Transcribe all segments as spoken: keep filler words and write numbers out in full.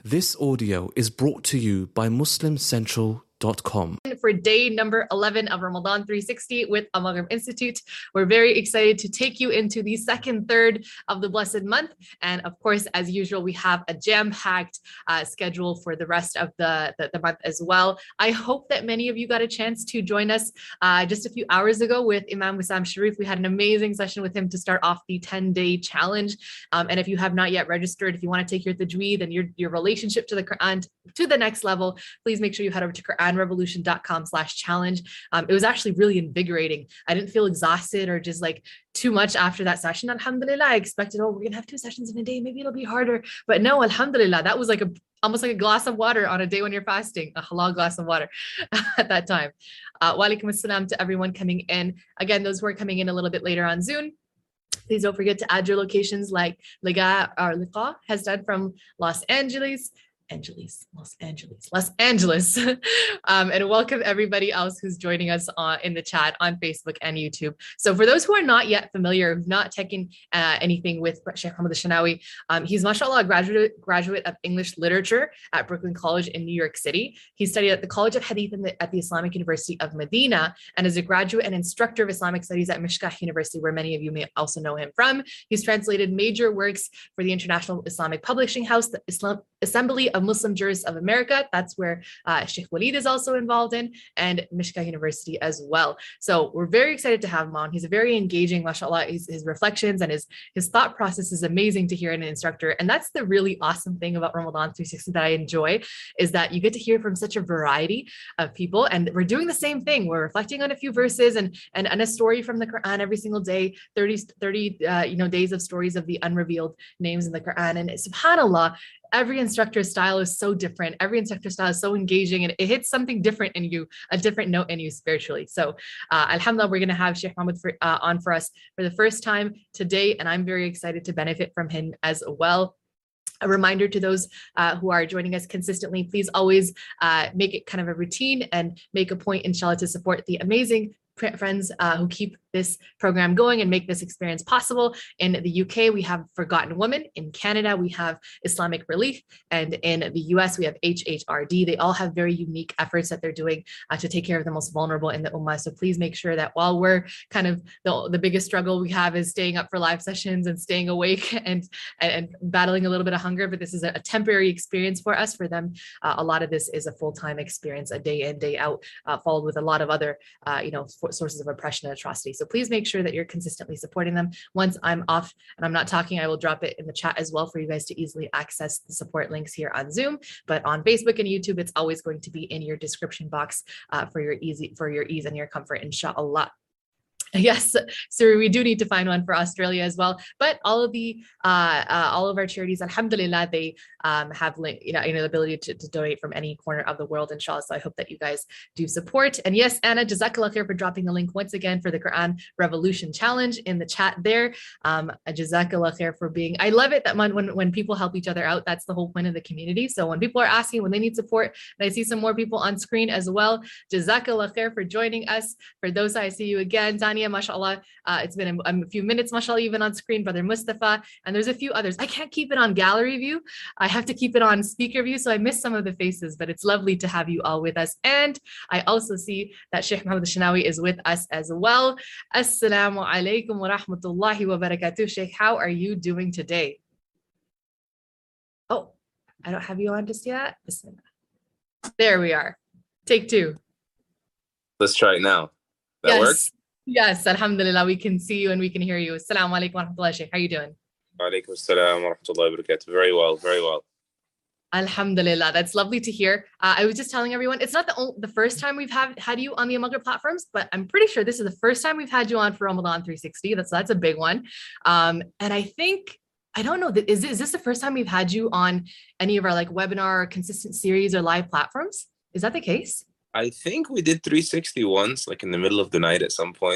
This audio is brought to you by Muslim Central dot com. For day number eleven of Ramadan three sixty with Al Maghrib Institute. We're very excited to take you into the second third of the blessed month. And of course, as usual, we have a jam-packed uh, schedule for the rest of the, the, the month as well. I hope that many of you got a chance to join us uh, just a few hours ago with Imam Wissam Sharif. We had an amazing session with him to start off the ten-day challenge. Um, and if you have not yet registered, if you want to take your tajweed and your, your relationship to the Quran to the next level, please make sure you head over to Quran revolution dot com slash challenge. Um, it was actually really invigorating. I didn't feel exhausted or just like too much after that session. Alhamdulillah, I expected, oh, we're going to have two sessions in a day. Maybe it'll be harder. But no, alhamdulillah, that was like a almost like a glass of water on a day when you're fasting, a halal glass of water at that time. Uh, wa alaikum assalam to everyone coming in. Again, those who are coming in a little bit later on Zoom, please don't forget to add your locations like Liga or Liqa has done from Los Angeles. Angeles, Los Angeles, Los Angeles. um, and welcome everybody else who's joining us on, in the chat on Facebook and YouTube. So for those who are not yet familiar, who've not taken uh, anything with Sheikh Muhammad Al-Shanawi, um, he's mashallah a graduate, graduate of English literature at Brooklyn College in New York City. He studied at the College of Hadith the, at the Islamic University of Medina and is a graduate and instructor of Islamic Studies at Mishkah University, where many of you may also know him from. He's translated major works for the International Islamic Publishing House, the Islam Assembly of Muslim Jurists of America. That's where uh, Sheikh Walid is also involved in, and Mishkah University as well. So we're very excited to have him on. He's a very engaging, mashallah. His, his reflections and his, his thought process is amazing to hear in an instructor. And that's the really awesome thing about Ramadan three sixty that I enjoy, is that you get to hear from such a variety of people. And we're doing the same thing. We're reflecting on a few verses and, and, and a story from the Quran every single day, thirty, thirty uh, you know, days of stories of the unrevealed names in the Quran. And subhanAllah, every instructor's style is so different. Every instructor's style is so engaging, and it hits something different in you, a different note in you spiritually. So uh, alhamdulillah, we're going to have Sheikh Muhammad for, uh, on for us for the first time today, and I'm very excited to benefit from him as well. A reminder to those uh, who are joining us consistently, please always uh, make it kind of a routine and make a point, inshallah, to support the amazing friends uh, who keep this program going and make this experience possible. In the U K, we have Forgotten Women. In Canada, we have Islamic Relief. And in the U S, we have H H R D. They all have very unique efforts that they're doing uh, to take care of the most vulnerable in the Ummah. So please make sure that while we're kind of, the, the biggest struggle we have is staying up for live sessions and staying awake and, and, and battling a little bit of hunger, but this is a, a temporary experience for us. For them, uh, a lot of this is a full-time experience, a day in, day out, uh, followed with a lot of other, uh, you know, sources of oppression and atrocity. So please make sure that you're consistently supporting them. Once I'm off and I'm not talking, I will drop it in the chat as well for you guys to easily access the support links here on Zoom. But on Facebook and YouTube, it's always going to be in your description box uh, for your easy for your ease and your comfort, inshallah. Yes, so we do need to find one for Australia as well. But all of the uh, uh, all of our charities, alhamdulillah, they um, have link, you know, you know, the ability to, to donate from any corner of the world, inshallah. So I hope that you guys do support. And yes, Anna, jazakallah khair for dropping the link once again for the Quran Revolution Challenge in the chat there. Um, jazakallah khair for being. I love it that when, when when people help each other out, that's the whole point of the community. So when people are asking when they need support, and I see some more people on screen as well, jazakallah khair for joining us. For those, I see you again, Tanya. Mashallah, uh, it's been a, a few minutes, mashallah, even on screen, Brother Mustafa, and there's a few others. I can't keep it on gallery view. I have to keep it on speaker view, so I miss some of the faces, but it's lovely to have you all with us. And I also see that Sheikh Muhammad Al-Shanawi is with us as well. Assalamu alaikum wa rahmatullahi wa barakatuh. Sheikh, how are you doing today? Oh, I don't have you on just yet. Bismillah. There we are. Take two. Let's try it now. That yes. works? Yes, alhamdulillah, we can see you and we can hear you. Assalamu alaikum wa rahmatullahi, Sheikh. How are you doing? Wa alaikum assalam wa rahmatullahi wa barakatuh. Very well, very well. Alhamdulillah, that's lovely to hear. Uh, I was just telling everyone, it's not the only, the first time we've have, had you on the Al Maghrib platforms, but I'm pretty sure this is the first time we've had you on for Ramadan three sixty. That's that's a big one. Um, and I think, I don't know, is, is this the first time we've had you on any of our like webinar, consistent series or live platforms? Is that the case? I think we did three sixty once, like in the middle of the night at some point.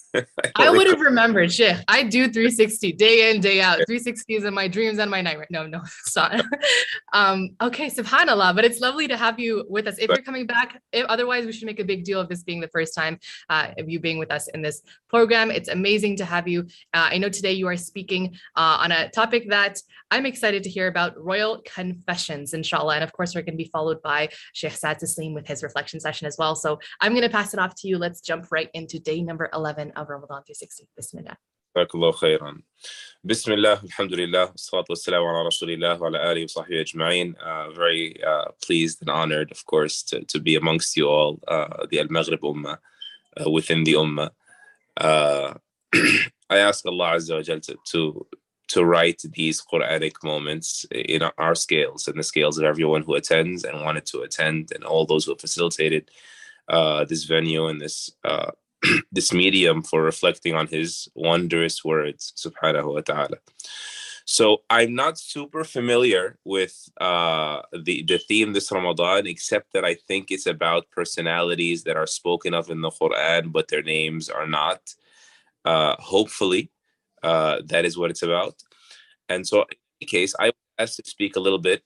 I would have remembered. Shit, I do three sixty day in, day out. three sixty is in my dreams and my nightmare. No, no, it's not. um, okay, subhanAllah. But it's lovely to have you with us. If you're coming back, if, otherwise, we should make a big deal of this being the first time uh, of you being with us in this program. It's amazing to have you. Uh, I know today you are speaking uh, on a topic that I'm excited to hear about, royal confessions, inshallah. And of course, we're going to be followed by Sheikh Saad Taslim with his reflection session as well. So I'm going to pass it off to you. Let's jump right into day number eleven of Ramadan three sixty. Bismillah. جزاك الله خيرا. بسم الله الحمد لله والصلاة والسلام على رسول الله وعلى آله وصحبه أجمعين. Uh, very uh, pleased and honored, of course, to, to be amongst you all, uh, the Al-Maghrib Ummah, uh, within the Ummah. Uh, I ask Allah Azza wa Jal to, to, to write these Quranic moments in our scales and the scales of everyone who attends and wanted to attend, and all those who have facilitated uh, this venue and this uh, this medium for reflecting on his wondrous words, subhanahu wa ta'ala. So I'm not super familiar with uh, the, the theme this Ramadan, except that I think it's about personalities that are spoken of in the Quran, but their names are not. Uh, hopefully, uh, that is what it's about. And so in any case, I would ask to speak a little bit.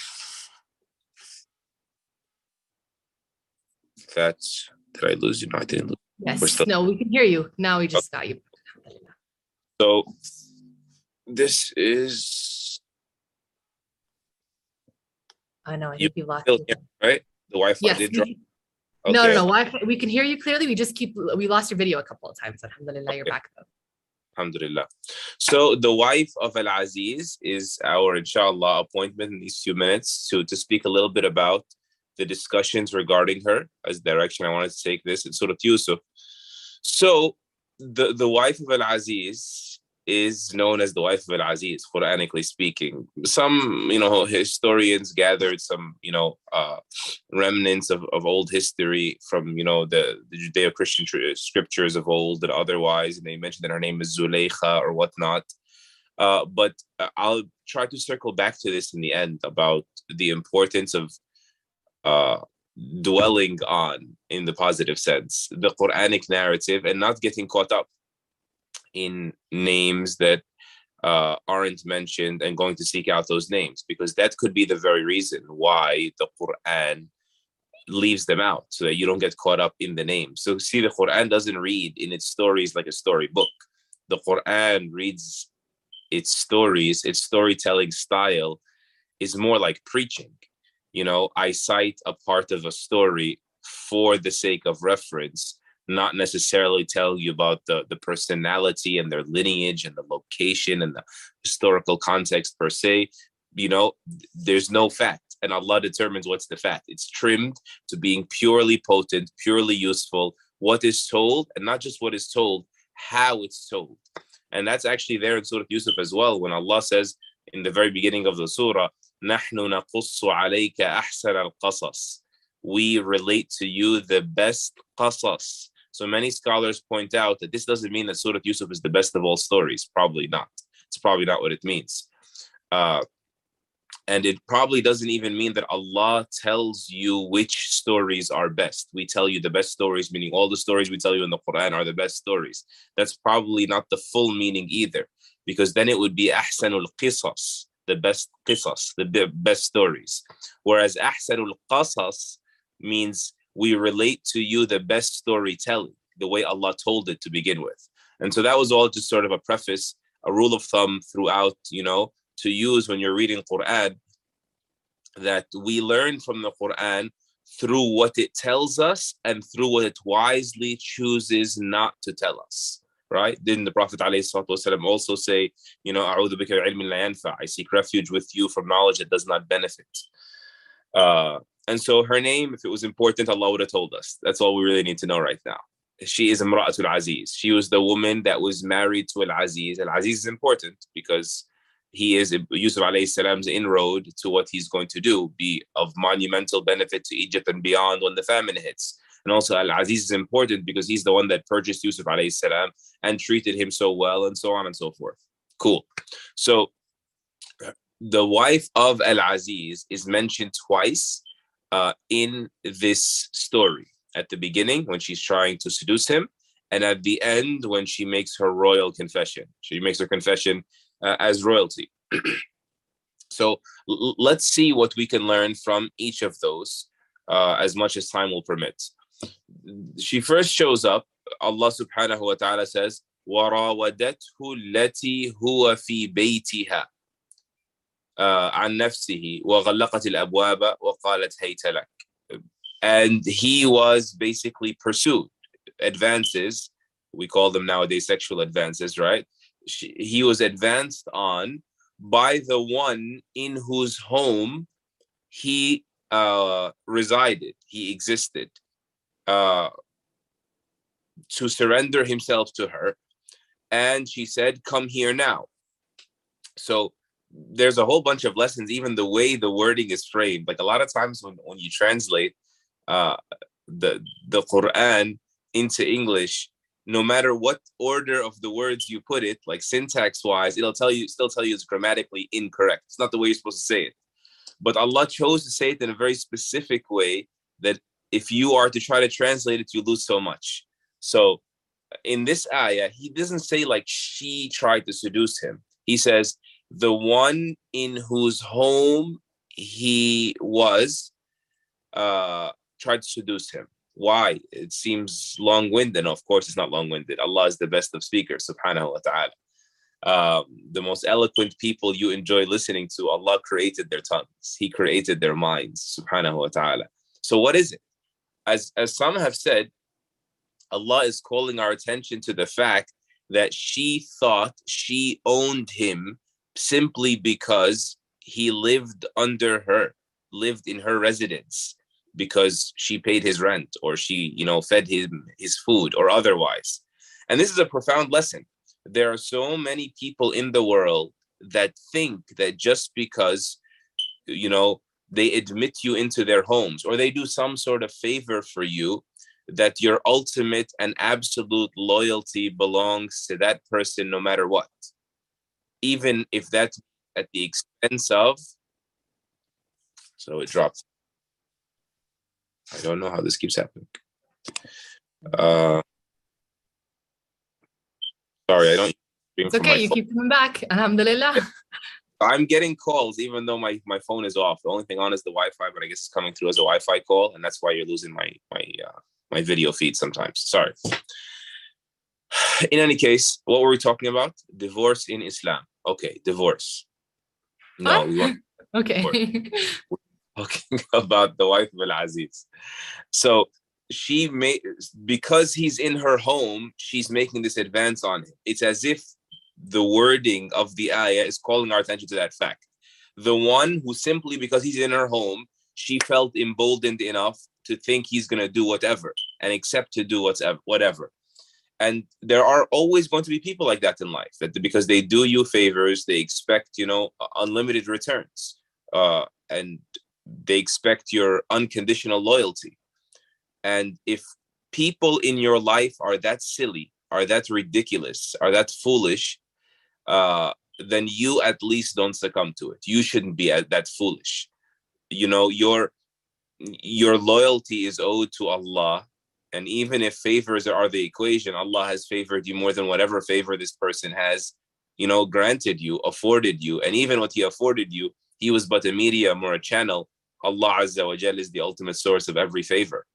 That's, did I lose you? No, I didn't lose. Yes, still- no, we can hear you. Now we just got you. So this is... I know, I think you, you lost you. Right? The Wi-Fi yes, did drop. We, okay. No, no, no. Wi-Fi, we can hear you clearly. We just keep, we lost your video a couple of times. Alhamdulillah, okay. You're back though. Alhamdulillah. So the wife of Al-Aziz is our, inshallah, appointment in these few minutes to, to speak a little bit about the discussions regarding her, as direction I wanted to take this in Surah Yusuf. So the, the wife of Al-Aziz is known as the wife of Al-Aziz, Quranically speaking. Some, you know, historians gathered some, you know, uh, remnants of, of old history from, you know, the, the Judeo-Christian tr- scriptures of old and otherwise, and they mentioned that her name is Zuleikha or whatnot. Uh, but I'll try to circle back to this in the end about the importance of Uh, dwelling on, in the positive sense, the Quranic narrative and not getting caught up in names that uh, aren't mentioned and going to seek out those names, because that could be the very reason why the Quran leaves them out, so that you don't get caught up in the names. So see, the Quran doesn't read in its stories like a storybook. The Quran reads its stories, its storytelling style is more like preaching. You know, I cite a part of a story for the sake of reference, not necessarily tell you about the, the personality and their lineage and the location and the historical context per se. You know, there's no fact, and Allah determines what's the fact. It's trimmed to being purely potent, purely useful, what is told, and not just what is told, how it's told. And that's actually there in Surah Yusuf as well, when Allah says in the very beginning of the surah, نحن نقص عليك أحسن القصص. We relate to you the best qasas. So many scholars point out that this doesn't mean that Surah Yusuf is the best of all stories. Probably not. It's probably not what it means. Uh, and it probably doesn't even mean that Allah tells you which stories are best. We tell you the best stories, meaning all the stories we tell you in the Quran are the best stories. That's probably not the full meaning either, because then it would be أحسن القصص, the best qisas, the best stories. Whereas ahsanul qasas means we relate to you the best storytelling, the way Allah told it to begin with. And so that was all just sort of a preface, a rule of thumb throughout, you know, to use when you're reading Quran, that we learn from the Quran through what it tells us and through what it wisely chooses not to tell us. Right? Didn't the Prophet ﷺ also say, you know, أعوذ بك من علم لا ينفع, I seek refuge with you from knowledge that does not benefit. Uh, and so her name, if it was important, Allah would have told us. That's all we really need to know right now. She is Imra'atul Aziz. She was the woman that was married to Al-Aziz. Al-Aziz is important because he is Yusuf alayhi salam's inroad to what he's going to do, be of monumental benefit to Egypt and beyond when the famine hits. And also Al-Aziz is important because he's the one that purchased Yusuf alayhi salam and treated him so well, and so on and so forth. Cool. So the wife of Al-Aziz is mentioned twice uh, in this story. At the beginning, when she's trying to seduce him, and at the end when she makes her royal confession. She makes her confession uh, as royalty. So l- let's see what we can learn from each of those uh, as much as time will permit. She first shows up. Allah subhanahu wa ta'ala says, وَرَاوَدَتْهُ الَّتِي هُوَ فِي بَيْتِهَا عَنْ نَفْسِهِ وَغَلَّقَتِ الْأَبْوَابَ وَقَالَتْ هَيْتَ لَكَ. And he was basically pursued. Advances, we call them nowadays sexual advances, right? She, he was advanced on by the one in whose home he uh, resided, he existed, uh, to surrender himself to her. And she said, come here now. So there's a whole bunch of lessons, even the way the wording is framed. Like a lot of times when, when you translate uh, the, the Quran into English, no matter what order of the words you put it, like syntax wise, it'll tell you, still tell you it's grammatically incorrect. It's not the way you're supposed to say it. But Allah chose to say it in a very specific way that if you are to try to translate it, you lose so much. So in this ayah, he doesn't say like she tried to seduce him. He says, the one in whose home he was uh, tried to seduce him. Why? It seems long-winded. No, of course, it's not long-winded. Allah is the best of speakers, subhanahu wa ta'ala. Um, the most eloquent people you enjoy listening to, Allah created their tongues. He created their minds, subhanahu wa ta'ala. So what is it? As, as some have said, Allah is calling our attention to the fact that she thought she owned him simply because he lived under her, lived in her residence, because she paid his rent or she, you know, fed him his food or otherwise. And this is a profound lesson. There are so many people in the world that think that just because, you know, they admit you into their homes or they do some sort of favor for you, that your ultimate and absolute loyalty belongs to that person no matter what. Even if that's at the expense of, so it dropped. I don't know how this keeps happening. Uh, sorry, I don't. It's okay, you phone. Keep coming back. Alhamdulillah. I'm getting calls even though my, my phone is off. The only thing on is the Wi-Fi, but I guess it's coming through as a Wi-Fi call, and that's why you're losing my my uh, my video feed sometimes. Sorry. In any case, what were we talking about? Divorce in Islam. Okay, divorce. No, huh? we want okay. We're talking about the wife of Al-Aziz. So she made, because he's in her home, she's making this advance on him. It's as if the wording of the ayah is calling our attention to that fact. The one who simply because he's in her home, she felt emboldened enough to think he's going to do whatever and accept to do whatever, whatever. And there are always going to be people like that in life, that because they do you favors, they expect, you know, unlimited returns, uh, and they expect your unconditional loyalty. And if people in your life are that silly, are that ridiculous, are that foolish, uh, then you at least don't succumb to it. You shouldn't be that foolish. You know, your your loyalty is owed to Allah. And even if favors are the equation, Allah has favored you more than whatever favor this person has, you know, granted you, afforded you. And even what he afforded you, he was but a medium or a channel. Allah Azza wa Jal is the ultimate source of every favor.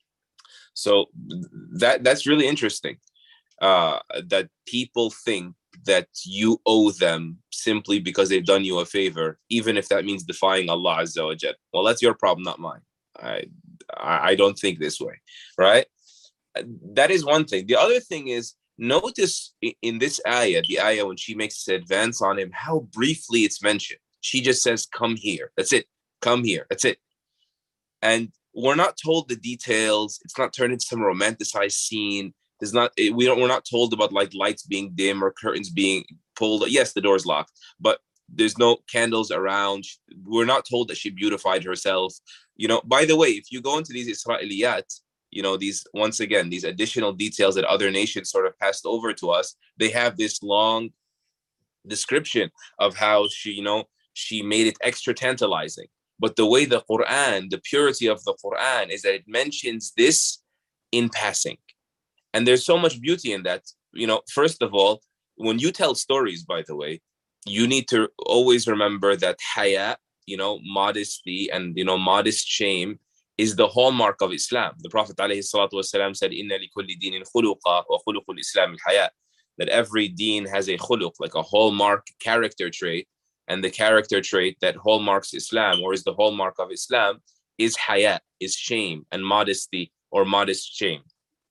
So that that's really interesting, uh, that people think that you owe them simply because they've done you a favor, even if that means defying Allah Azza wa Jal. Well, that's your problem, not mine. I, I don't think this way, right? That is one thing. The other thing is, notice in this ayah, the ayah when she makes this advance on him, how briefly it's mentioned. She just says, come here. That's it. Come here. That's it. And we're not told the details. It's not turned into some romanticized scene. There's not, we don't, we're not told about like lights being dim or curtains being pulled. Yes, the door's locked, but there's no candles around. We're not told that she beautified herself. You know, by the way, if you go into these Israeliyat, you know, these, once again, these additional details that other nations sort of passed over to us, they have this long description of how she, you know, she made it extra tantalizing. But the way the Quran, the purity of the Quran is that it mentions this in passing. And there's so much beauty in that. You know, first of all, when you tell stories, by the way, you need to always remember that haya, you know, modesty and, you know, modest shame is the hallmark of Islam. The Prophet ﷺ said, Inna li kulli dinin khuluqa wa khuluqul Islam al-haya. That every deen has a khuluq, like a hallmark character trait. And the character trait that hallmarks Islam, or is the hallmark of Islam, is haya, is shame and modesty, or modest shame.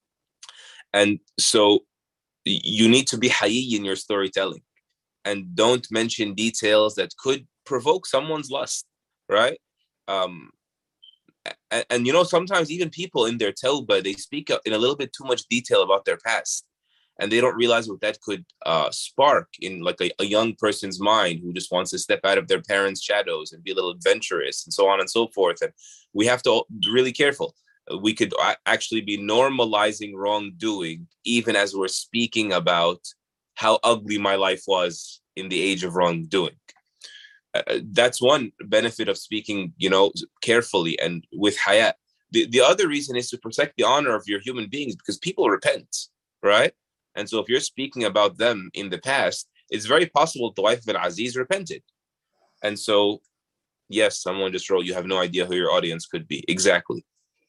And so you need to be hayi in your storytelling, and don't mention details that could provoke someone's lust, right? Um, and, and you know, sometimes even people in their tawbah, they speak in a little bit too much detail about their past, and they don't realize what that could uh, spark in like a, a young person's mind who just wants to step out of their parents' shadows and be a little adventurous and so on and so forth. And we have to be really careful. We could actually be normalizing wrongdoing even as we're speaking about how ugly my life was in the age of wrongdoing. Uh, that's one benefit of speaking, you know, carefully and with haya. The, the other reason is to protect the honor of your human beings, because people repent, right? And so if you're speaking about them in the past, it's very possible the wife of Al-Aziz repented. And so, yes, someone just wrote, you have no idea who your audience could be. Exactly.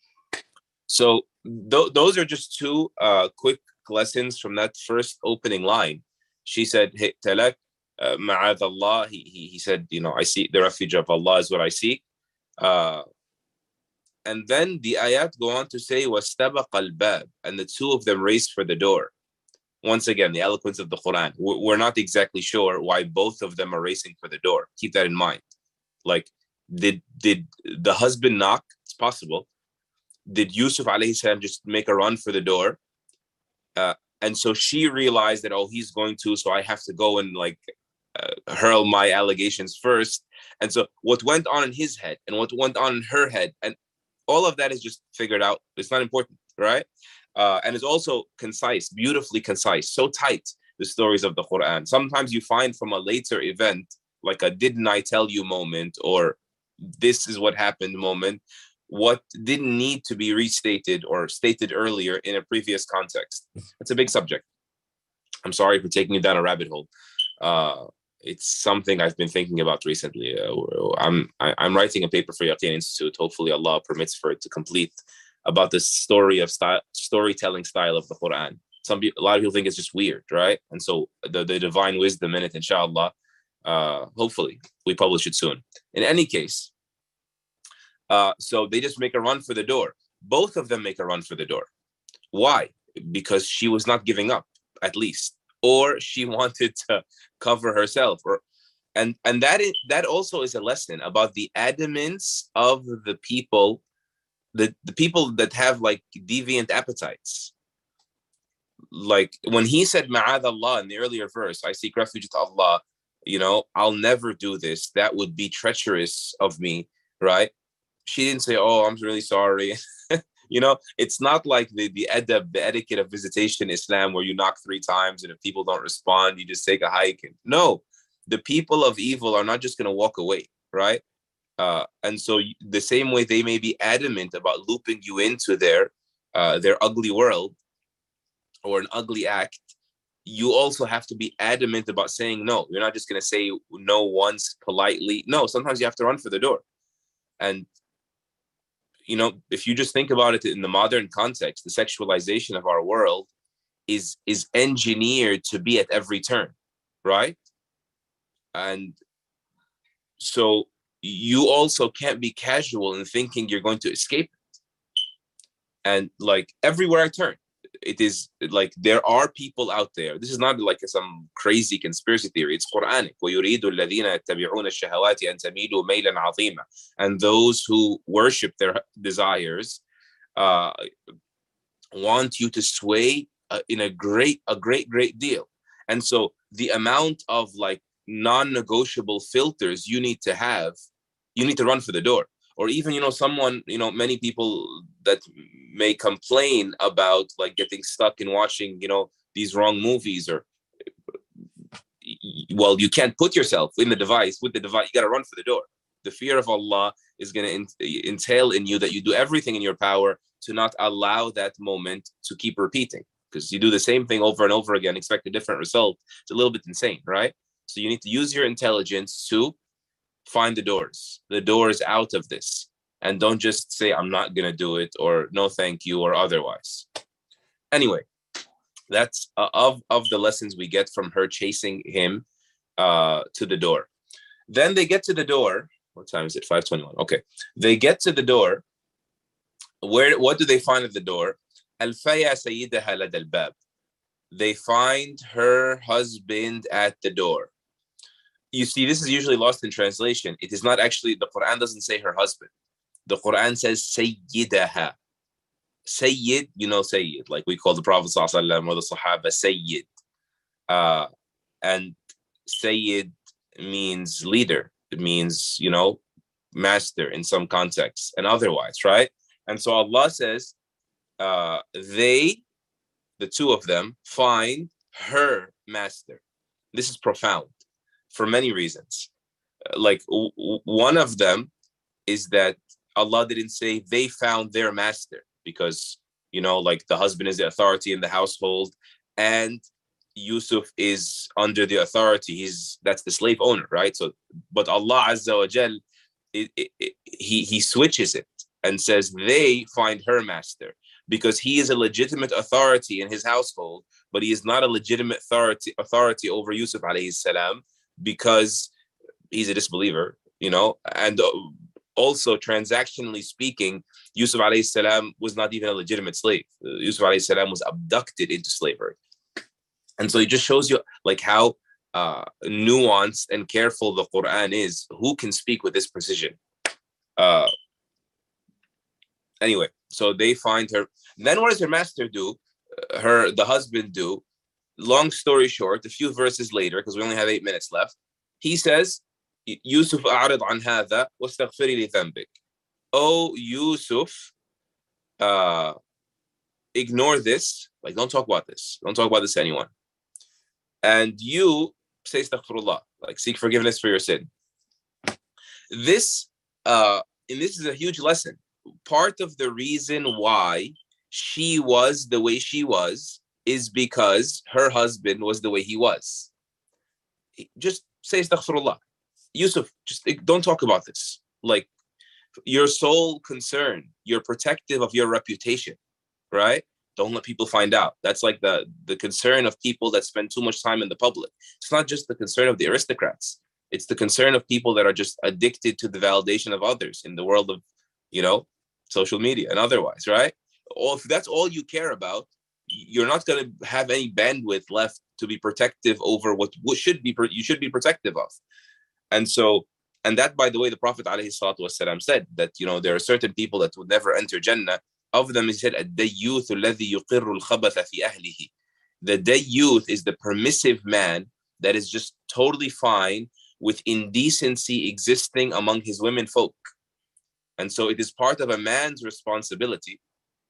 So th- those are just two uh, quick lessons from that first opening line. She said, hey, talak, uh, ma'adh Allah. He, he, he said, you know, I seek the refuge of Allah is what I seek. Uh, and then the ayat go on to say, وَاسْتَبَقَ الْبَابِ, and the two of them raced for the door. Once again, the eloquence of the Quran. We're, we're not exactly sure why both of them are racing for the door. Keep that in mind. Like, did did the husband knock? It's possible. Did Yusuf alayhi salam just make a run for the door? Uh, and so she realized that, oh, he's going to, so I have to go and like uh, hurl my allegations first. And so what went on in his head and what went on in her head, and all of that is just figured out. It's not important, right? Uh, and it's also concise, beautifully concise, so tight, the stories of the Quran. Sometimes you find from a later event, like a didn't I tell you moment, or this is what happened moment, what didn't need to be restated or stated earlier in a previous context. It's a big subject. I'm sorry for taking you down a rabbit hole. Uh, it's something I've been thinking about recently. Uh, I'm I, I'm writing a paper for Yaqeen Institute. Hopefully Allah permits for it to complete, about the story of style, storytelling style of the Quran. Some people, a lot of people think it's just weird, right? And so the, the divine wisdom in it, inshallah, uh, hopefully we publish it soon. In any case, Uh, so they just make a run for the door. Both of them make a run for the door. Why? Because she was not giving up, at least, or she wanted to cover herself. Or, and and that is, that also is a lesson about the adamance of the people, the, the people that have like deviant appetites. Like when he said Ma'adh Allah in the earlier verse, I seek refuge to Allah, you know, I'll never do this. That would be treacherous of me, right? She didn't say, oh, I'm really sorry. You know, it's not like the, the adab, the etiquette of visitation Islam, where you knock three times and if people don't respond, you just take a hike. And no, the people of evil are not just going to walk away, right? Uh, and so the same way they may be adamant about looping you into their, uh, their ugly world or an ugly act, you also have to be adamant about saying no. You're not just going to say no once politely. No, sometimes you have to run for the door. And you know, if you just think about it in the modern context, the sexualization of our world is is engineered to be at every turn, right? And so you also can't be casual in thinking you're going to escape it. And like everywhere I turn, it is like there are people out there. This is not like some crazy conspiracy theory. It's Quranic. وَيُرِيدُ الَّذِينَ يَتَّبِعُونَ الشَّهَوَاتِ أَن تَمِيلُوا مَيْلًا عَظِيمًا. And those who worship their desires uh, want you to sway uh, in a great, a great, great deal. And so the amount of like non-negotiable filters you need to have, you need to run for the door. Or even, you know, someone, you know, many people that may complain about like getting stuck in watching, you know, these wrong movies, or, well, you can't put yourself in the device with the device. You got to run for the door. The fear of Allah is going to in- entail in you that you do everything in your power to not allow that moment to keep repeating. because you do the same thing over and over again, expect a different result. It's a little bit insane, right? So you need to use your intelligence to find the doors, the doors out of this. And don't just say, I'm not going to do it, or no, thank you, or otherwise. Anyway, that's uh, of, of the lessons we get from her chasing him uh, to the door. Then they get to the door. What time is it? five twenty-one. Okay. They get to the door. Where? What do they find at the door? Al-faya sayyidaha lad al-bab. They find her husband at the door. You see, this is usually lost in translation. It is not actually, the Quran doesn't say her husband. The Quran says sayyidaha. Sayyid, you know Sayyid, like we call the Prophet ﷺ or the Sahaba Sayyid. Uh, and Sayyid means leader. It means, you know, master in some contexts and otherwise, right? And so Allah says, uh, they, the two of them, find her master. This is profound for many reasons. Like w- w- one of them is that Allah didn't say they found their master, because, you know, like the husband is the authority in the household and Yusuf is under the authority. He's, that's the slave owner, right? So, but Allah Azza wa Jal, it, it, it, he, he switches it and says they find her master, because he is a legitimate authority in his household, but he is not a legitimate authority authority over Yusuf alayhi salam, because he's a disbeliever, you know. And also, transactionally speaking, Yusuf alayhi salam was not even a legitimate slave. Yusuf alayhi salam was abducted into slavery. And so it just shows you like how uh, nuanced and careful the Quran is. Who can speak with this precision? Uh, anyway, so they find her. Then what does her master do? Uh, her, the husband do? Long story short, a few verses later, because we only have eight minutes left, he says, Yusuf a'rid an hadha wastaghfiri li dhanbik. Oh, Yusuf, uh, ignore this. Like, don't talk about this. Don't talk about this to anyone. And you say astaghfirullah, like seek forgiveness for your sin. This, uh, and this is a huge lesson. Part of the reason why she was the way she was is because her husband was the way he was. Just say astaghfirullah. Yusuf, just don't talk about this. Like, your sole concern, you're protective of your reputation, right? Don't let people find out. That's like the, the concern of people that spend too much time in the public. It's not just the concern of the aristocrats. It's the concern of people that are just addicted to the validation of others in the world of, you know, social media and otherwise, right? Or if that's all you care about, you're not going to have any bandwidth left to be protective over what, what should be, you should be protective of. And so, and that, by the way, the Prophet ﷺ said that, you know, there are certain people that would never enter Jannah. Of them, he said, الدَّيُّوثُ الَّذِي يُقِرُّ الْخَبَثَ فِي أَهْلِهِ. The dayyuth is the permissive man that is just totally fine with indecency existing among his women folk. And so it is part of a man's responsibility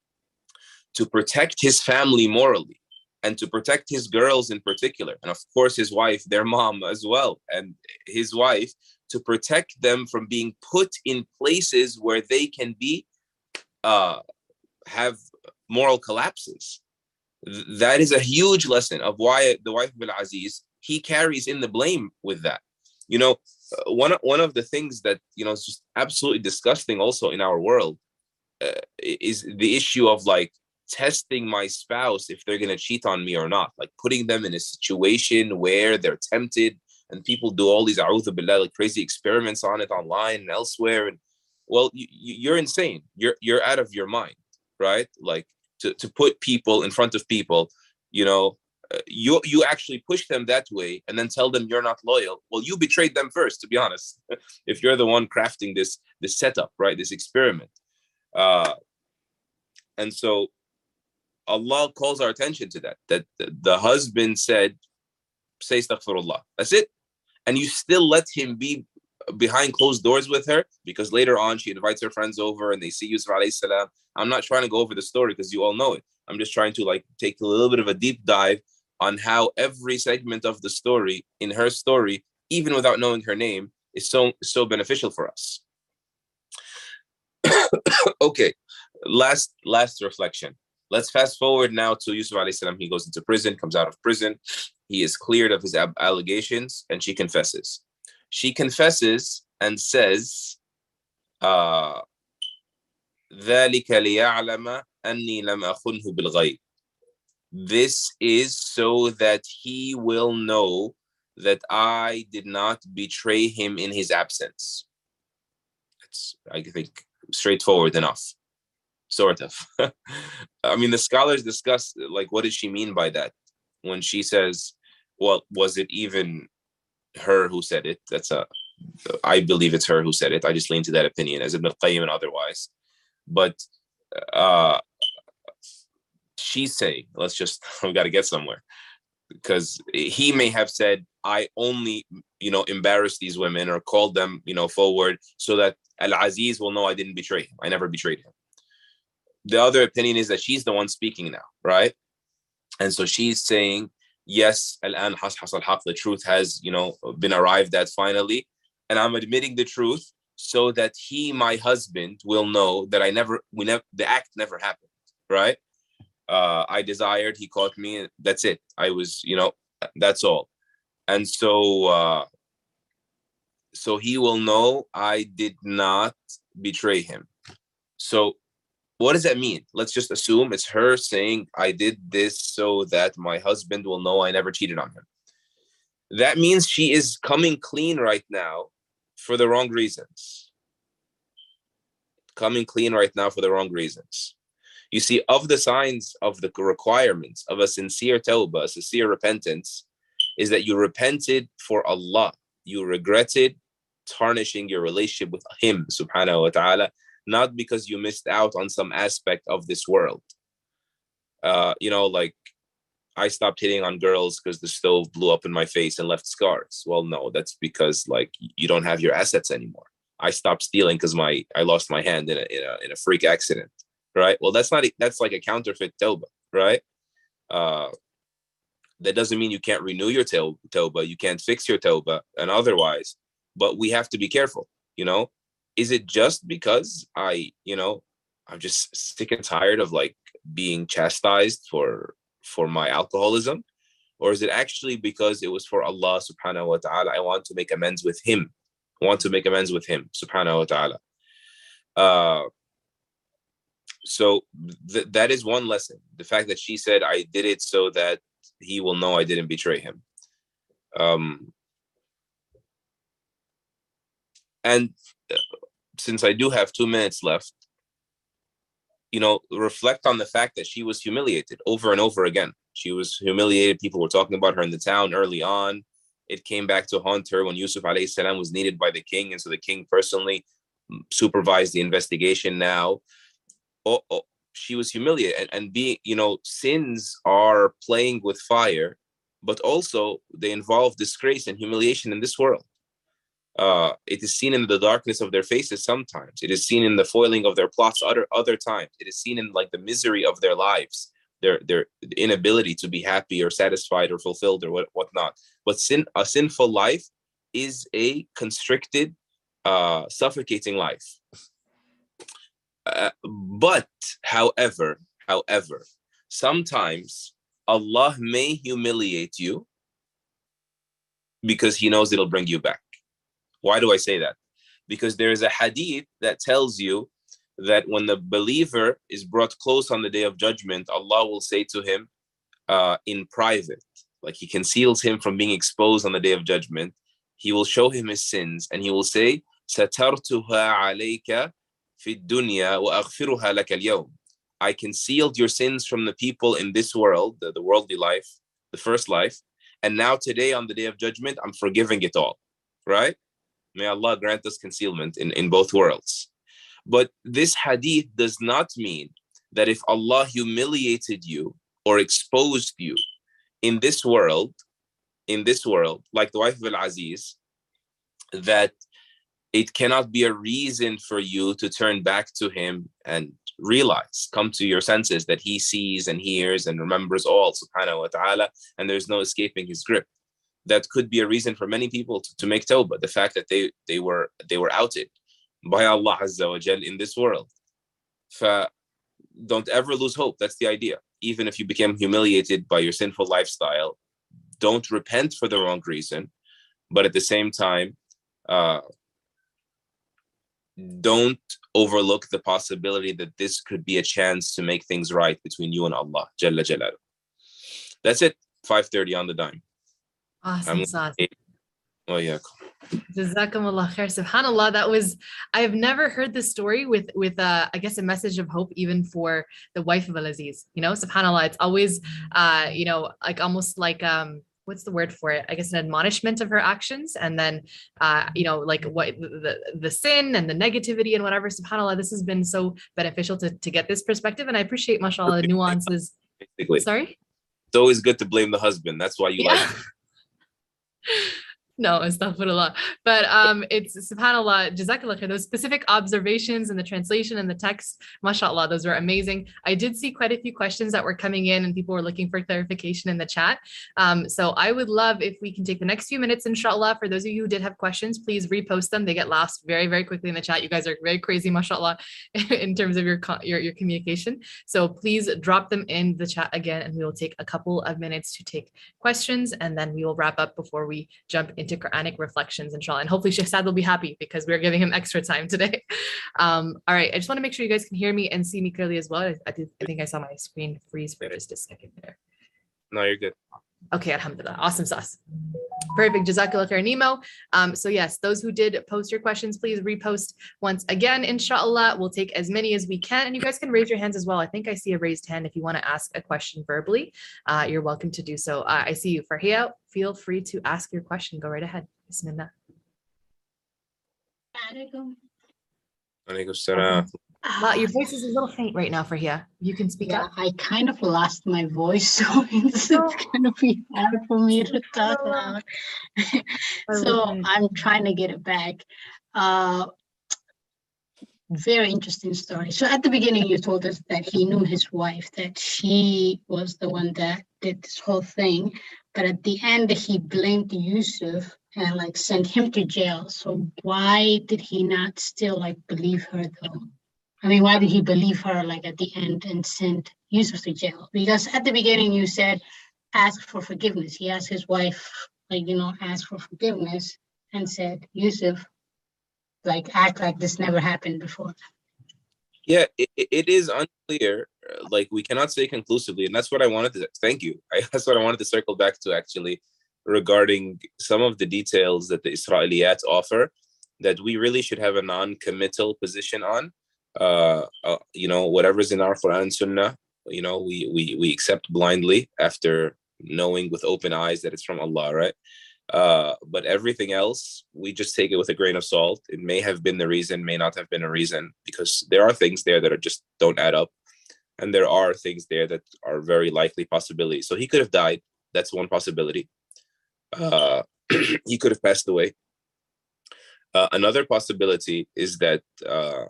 to protect his family morally and to protect his girls in particular. And of course, his wife, their mom as well, and his wife, to protect them from being put in places where they can be, uh, have moral collapses. That is a huge lesson of why the wife of Al-Aziz, he carries in the blame with that. You know, one, one of the things that, you know, is just absolutely disgusting also in our world uh, is the issue of like testing my spouse if they're going to cheat on me or not, like putting them in a situation where they're tempted, and people do all these a'udhu billah, like crazy experiments on it online and elsewhere. And well, you, you're insane. You're, you're out of your mind, right? Like to, to put people in front of people, you know, uh, you, you actually push them that way and then tell them you're not loyal. Well, you betrayed them first, to be honest, if you're the one crafting this, this setup, right? This experiment. Uh, and so Allah calls our attention to that, that the, the husband said, say astaghfirullah. That's it. And you still let him be behind closed doors with her, because later on she invites her friends over and they see Yusuf alayhi salam. I'm not trying to go over the story because you all know it. I'm just trying to like take a little bit of a deep dive on how every segment of the story, in her story, even without knowing her name, is so, so beneficial for us. Okay, last, last reflection. Let's fast forward now to Yusuf alayhi salam. He goes into prison, comes out of prison. He is cleared of his allegations, and she confesses. She confesses and says, uh, ذَلِكَ لِيَعْلَمَ أَنِّي لَمْ أَخُنْهُ بِالْغَيْبِ. This is so that he will know that I did not betray him in his absence. It's, I think, straightforward enough, sort of. I mean, the scholars discuss, like, what does she mean by that? When she says, well, was it even her who said it? That's a, I believe it's her who said it. I just lean to that opinion, as Ibn al-Qayyim and otherwise. But uh, she's saying, let's just, we got to get somewhere. Because he may have said, I only, you know, embarrassed these women or called them, you know, forward so that Al-Aziz will know I didn't betray him. I never betrayed him. The other opinion is that she's the one speaking now, right? And so she's saying, yes, Al-An Has al-Haq, the truth has, you know, been arrived at finally. And I'm admitting the truth so that he, my husband, will know that I never, we never, the act never happened, right? Uh, I desired, he caught me, that's it. I was, you know, that's all. And so, uh, so he will know I did not betray him. So what does that mean? Let's just assume it's her saying, I did this so that my husband will know I never cheated on him. That means she is coming clean right now for the wrong reasons. Coming clean right now for the wrong reasons. You see, of the signs of the requirements of a sincere tawbah, a sincere repentance, is that you repented for Allah. You regretted tarnishing your relationship with Him, subhanahu wa ta'ala, not because you missed out on some aspect of this world. Uh, you know, like, I stopped hitting on girls because the stove blew up in my face and left scars. Well, no, that's because, like, you don't have your assets anymore. I stopped stealing because my I lost my hand in a, in a in a freak accident. Right. Well, that's not, that's like a counterfeit tawbah, right? Uh, that doesn't mean you can't renew your tawbah, you can't fix your tawbah and otherwise, but we have to be careful, you know? Is it just because I, you know, I'm just sick and tired of like being chastised for, for my alcoholism? Or is it actually because it was for Allah subhanahu wa ta'ala? I want to make amends with Him. I want to make amends with Him subhanahu wa ta'ala. Uh, So th- that is one lesson. The fact that she said, I did it so that he will know I didn't betray him. Um, and since I do have two minutes left, you know, reflect on the fact that she was humiliated over and over again. She was humiliated. People were talking about her in the town early on. It came back to haunt her when Yusuf alayhi salam was needed by the king. And so the king personally supervised the investigation now. Oh, oh, she was humiliated, and, and being, you know, sins are playing with fire, but also they involve disgrace and humiliation in this world. Uh, it is seen in the darkness of their faces sometimes. It is seen in the foiling of their plots other other times. It is seen in like the misery of their lives, their their inability to be happy or satisfied or fulfilled or what whatnot. But sin, a sinful life, is a constricted, uh, suffocating life. Uh, but, however, however, sometimes Allah may humiliate you because He knows it'll bring you back. Why do I say that? Because there is a hadith that tells you that when the believer is brought close on the day of judgment, Allah will say to him uh, in private, like He conceals him from being exposed on the day of judgment. He will show him his sins and He will say, "Satartuha alayka fi dunya wa aghfiruha laka al-yawm." I concealed your sins from the people in this world, the, the worldly life, the first life, and now today on the day of judgment, I'm forgiving it all. Right? May Allah grant us concealment in, in both worlds. But this hadith does not mean that if Allah humiliated you or exposed you in this world, in this world, like the wife of Al-Aziz, that it cannot be a reason for you to turn back to Him and realize, come to your senses that He sees and hears and remembers all, subhanahu wa ta'ala, and there's no escaping His grip. That could be a reason for many people to, to make tawbah, the fact that they they were they were outed by Allah Azza wa Jal in this world. don't ever lose hope. That's the idea. Even if you became humiliated by your sinful lifestyle, don't repent for the wrong reason. But at the same time, uh, don't overlook the possibility that this could be a chance to make things right between you and Allah Jalla Jalaluhu. That's it. five thirty on the dime. Awesome sauce. Oh yeah. Jazakumullah khair. Subhanallah, that was, I have never heard this story with with uh I guess a message of hope even for the wife of Al-Aziz. You know, subhanallah, it's always uh you know, like almost like um what's the word for it? I guess an admonishment of her actions, and then uh you know, like what the the sin and the negativity and whatever. Subhanallah, this has been so beneficial to to get this perspective, and I appreciate, mashallah, the nuances. Basically. Sorry? It's always good to blame the husband. That's why you Yeah. like No, astaghfirullah. But um, it's subhanallah, jazakallah khair. Those specific observations in the translation and the text, mashallah, those were amazing. I did see quite a few questions that were coming in and people were looking for clarification in the chat. Um, so I would love if we can take the next few minutes, inshallah. For those of you who did have questions, please repost them. They get lost very, very quickly in the chat. You guys are very crazy, mashallah, in terms of your, your, your communication. So please drop them in the chat again, and we will take a couple of minutes to take questions, and then we will wrap up before we jump into Quranic reflections, inshallah. And hopefully Sheikh Saad will be happy because we're giving him extra time today. Um, all right, I just want to make sure you guys can hear me and see me clearly as well. I, I, did, I think I saw my screen freeze for just a second there. No, you're good. Okay, alhamdulillah. Awesome sauce. Perfect. Jazakallah khair, Nemo. Um, so yes, those who did post your questions, please repost once again, inshallah. We'll take as many as we can, and you guys can raise your hands as well. I think I see a raised hand. If you want to ask a question verbally, uh, you're welcome to do so. Uh, I see you, Farhia. Feel free to ask your question. Go right ahead. Bismillah. Alaikum salam. Wow, your voice is a little faint right now, Farhia. You can speak Yeah, up. I kind of lost my voice, so it's, Oh. it's going to be hard for me to talk loud. So I'm trying to get it back. Uh, very interesting story. So at the beginning, you told us that he knew his wife, that she was the one that did this whole thing. But at the end, he blamed Yusuf and like sent him to jail. So why did he not still like believe her though? I mean, why did he believe her like at the end and send Yusuf to jail? Because at the beginning you said, ask for forgiveness. He asked his wife, like, you know, ask for forgiveness and said, Yusuf, like, act like this never happened before. Yeah, it, it is unclear. Like, we cannot say conclusively, and that's what I wanted to, thank you. I, that's what I wanted to circle back to, actually, regarding some of the details that the Israeliyat offer that we really should have a non-committal position on. Uh, uh, you know, whatever's in our Quran and Sunnah, you know, we, we, we accept blindly after knowing with open eyes that it's from Allah, right? Uh, but everything else, we just take it with a grain of salt. It may have been the reason, may not have been a reason, because there are things there that are just don't add up. And there are things there that are very likely possibilities. So he could have died. That's one possibility. Uh, he could have passed away. Uh, another possibility is that uh,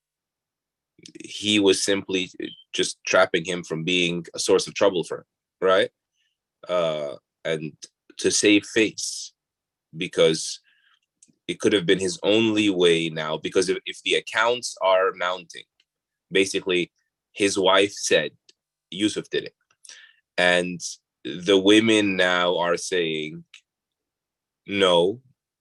he was simply just trapping him from being a source of trouble for him, right? Uh, and to save face, because it could have been his only way now, because if, if the accounts are mounting, basically his wife said Yusuf did it. And the women now are saying, no.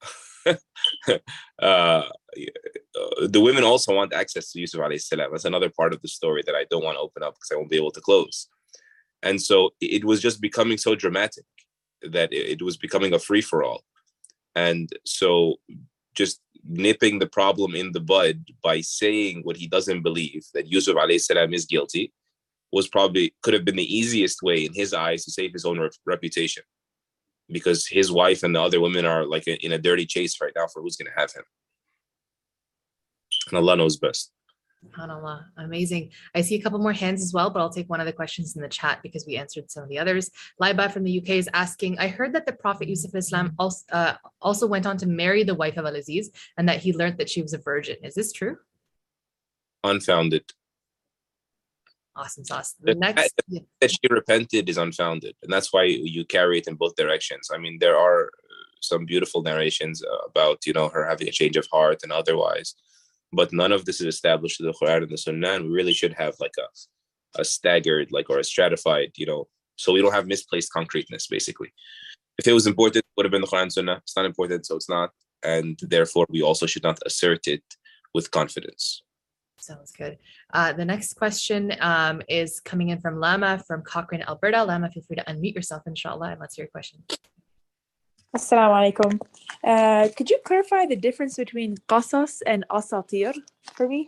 uh, the women also want access to Yusuf alayhi salam. That's another part of the story that I don't want to open up because I won't be able to close. And so it was just becoming so dramatic that it was becoming a free-for-all. And so just nipping the problem in the bud by saying what he doesn't believe, that Yusuf alayhi salam is guilty, was probably, could have been the easiest way in his eyes to save his own rep- reputation. Because his wife and the other women are like in a dirty chase right now for who's going to have him. And Allah knows best. SubhanAllah. Amazing. I see a couple more hands as well, but I'll take one of the questions in the chat because we answered some of the others. Laiba from the U K is asking, I heard that the Prophet Yusuf Islam also, uh, also went on to marry the wife of Al-Aziz and that he learned that she was a virgin. Is this true? Unfounded. Awesome sauce. The next, that, that she repented is unfounded. And that's why you carry it in both directions. I mean, there are some beautiful narrations about, you know, her having a change of heart and otherwise. But none of this is established in the Quran and the Sunnah, and we really should have like a a staggered, like, or a stratified, you know, so we don't have misplaced concreteness, basically. If it was important, it would have been the Quran and Sunnah. It's not important, so it's not. And therefore, we also should not assert it with confidence. Sounds good. Uh, the next question um, is coming in from Lama from Cochrane, Alberta. Lama, feel free to unmute yourself, inshallah, and let's hear your question. Assalamu alaikum. Uh, could you clarify the difference between qasas and asatir for me?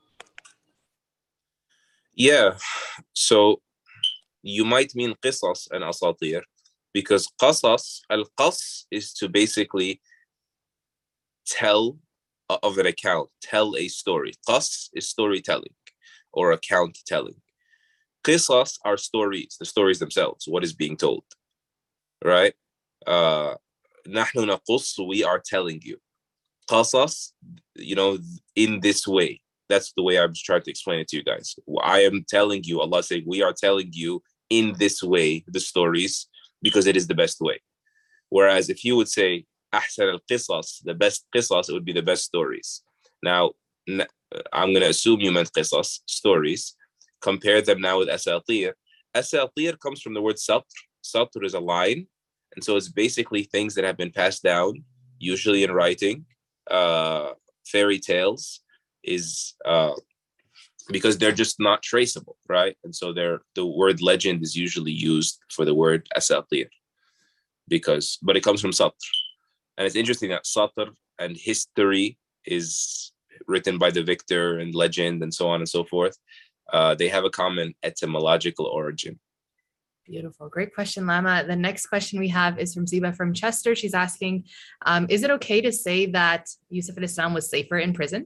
Yeah, so you might mean qisas and asatir, because qasas, al-qas is to basically tell of an account, tell a story. Qas is storytelling or account telling. Qisas are stories, the stories themselves, what is being told, right? Uh, Nahnu naqus, we are telling you. Qasas, you know, in this way. That's the way I'm trying to explain it to you guys. I am telling you, Allah saying, we are telling you in this way the stories because it is the best way. Whereas if you would say, ahsan al-qisas, the best qisas, it would be the best stories. Now, I'm going to assume you meant qisas, stories. Compare them now with asatir. Asatir comes from the word satr. Satr is a line. And so it's basically things that have been passed down, usually in writing. Uh, fairy tales is uh, because they're just not traceable, right? And so they're, the word legend is usually used for the word asatir, because, but it comes from satr. And it's interesting that satr and history is written by the victor and legend and so on and so forth. Uh, they have a common etymological origin. Beautiful. Great question, Lama. The next question we have is from Ziba from Chester. She's asking, um, is it okay to say that Yusuf al-Islam was safer in prison?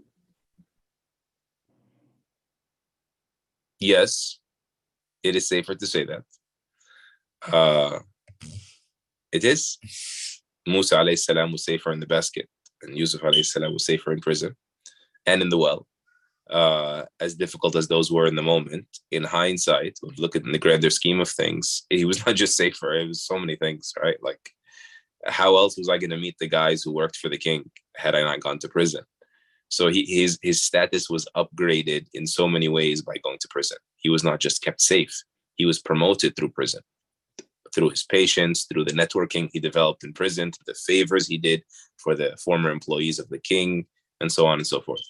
Yes, it is safer to say that. Uh, it is. Musa alayhi salam was safer in the basket, and Yusuf alayhi salam was safer in prison and in the well. Uh, as difficult as those were in the moment, in hindsight, look at in the grander scheme of things, he was not just safer, it was so many things, right? Like, how else was I going to meet the guys who worked for the king had I not gone to prison? So he, his, his status was upgraded in so many ways by going to prison. He was not just kept safe, he was promoted through prison, through his patience, through the networking he developed in prison, through the favors he did for the former employees of the king, and so on and so forth.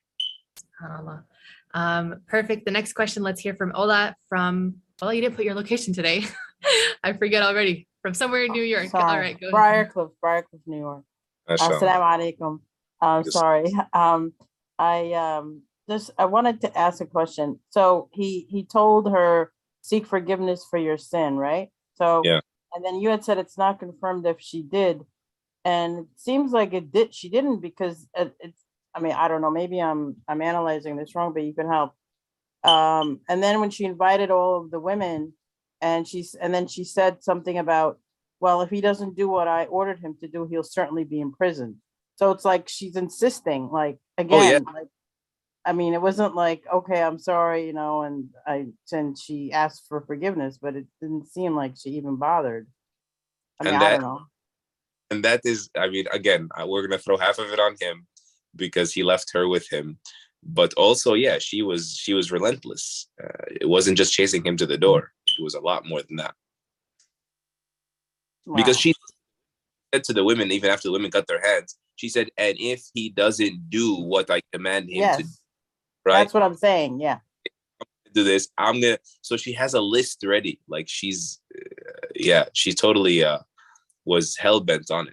Um, perfect. The next question, let's hear from Ola from, well, you didn't put your location today. I forget already. From somewhere in New York. Sorry. All right, go Briarcliff, Briarcliff, New York. Assalamu alaikum. I'm sorry. Um, I um just I wanted to ask a question. So he he told her, seek forgiveness for your sin, right? So yeah. And then you had said it's not confirmed if she did, and it seems like it did. She didn't, because it, it's. I mean, I don't know, maybe I'm I'm analyzing this wrong, but you can help. Um, and then when she invited all of the women, and she's and then she said something about, well, if he doesn't do what I ordered him to do, he'll certainly be imprisoned. So it's like she's insisting, like, again, oh, yeah. like, I mean, it wasn't like, okay, I'm sorry, you know, and I and she asked for forgiveness, but it didn't seem like she even bothered. I mean, and that, I don't know. And that is, I mean, again, we're gonna throw half of it on him, because he left her with him, but also, yeah, she was she was relentless. Uh, it wasn't just chasing him to the door; it was a lot more than that. Wow. Because she said to the women, even after the women cut their hands, she said, "And if he doesn't do what I command him yes. to do, right? That's what I'm saying. Yeah, do this. I'm gonna." So she has a list ready. Like she's, uh, yeah, she totally uh, was hell bent on it.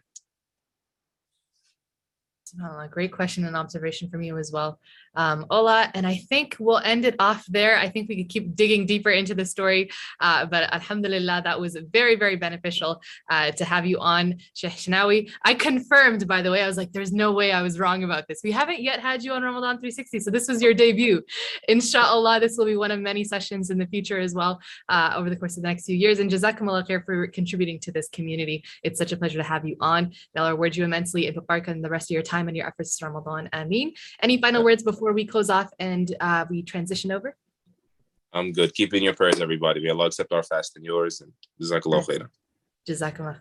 Oh, great question and observation from you as well, um, Ola. And I think we'll end it off there. I think we could keep digging deeper into the story, uh, but alhamdulillah, that was very, very beneficial uh, to have you on, Sheikh Shinawi. I confirmed, by the way, I was like, there's no way I was wrong about this. We haven't yet had you on Ramadan three sixty, so this was your debut. Inshallah, this will be one of many sessions in the future as well uh, over the course of the next few years. And Jazakumullah khair for contributing to this community. It's such a pleasure to have you on. May Allah reward you immensely and put barakah in the rest of your time and your efforts to Ramadan. Ameen. Any final words before we close off and uh, we transition over? I'm good. Keep in your prayers, everybody. May Allah accept our fast and yours. And Jazakallah khairan. Jazakallah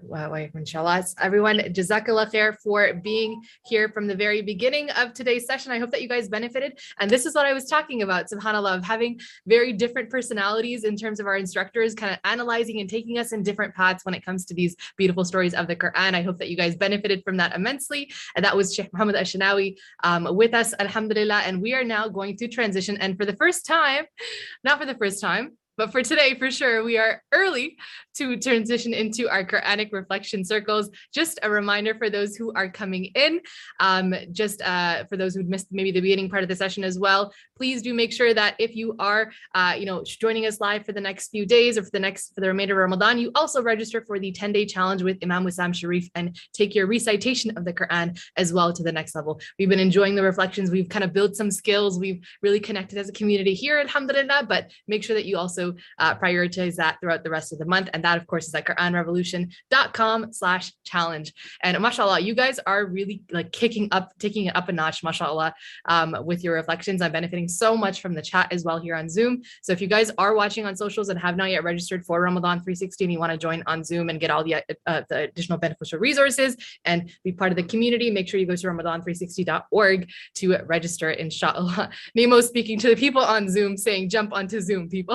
wa inshallah. Everyone, Jazakallah khair for being here from the very beginning of today's session. I hope that you guys benefited. And this is what I was talking about, subhanAllah, of having very different personalities in terms of our instructors, kind of analyzing and taking us in different paths when it comes to these beautiful stories of the Quran. I hope that you guys benefited from that immensely. And that was Sheikh Muhammad Al-Shanawi um, with us, alhamdulillah. And we are now going to transition. And for the first time, not for the first time, but for today, for sure, we are early to transition into our Quranic reflection circles. Just a reminder for those who are coming in, um, just uh, for those who missed maybe the beginning part of the session as well, please do make sure that if you are, uh, you know, joining us live for the next few days or for the next, for the remainder of Ramadan, you also register for the ten day challenge with Imam Wissam Sharif and take your recitation of the Quran as well to the next level. We've been enjoying the reflections. We've kind of built some skills. We've really connected as a community here, alhamdulillah, but make sure that you also Uh, prioritize that throughout the rest of the month. And that, of course, is at quran revolution dot com slash challenge. And mashallah, you guys are really like kicking up, taking it up a notch, mashallah, um, with your reflections. I'm benefiting so much from the chat as well here on Zoom. So if you guys are watching on socials and have not yet registered for Ramadan three sixty and you want to join on Zoom and get all the, uh, the additional beneficial resources and be part of the community, make sure you go to ramadan three sixty dot org to register, inshallah. Nemo speaking to the people on Zoom saying, jump onto Zoom, people.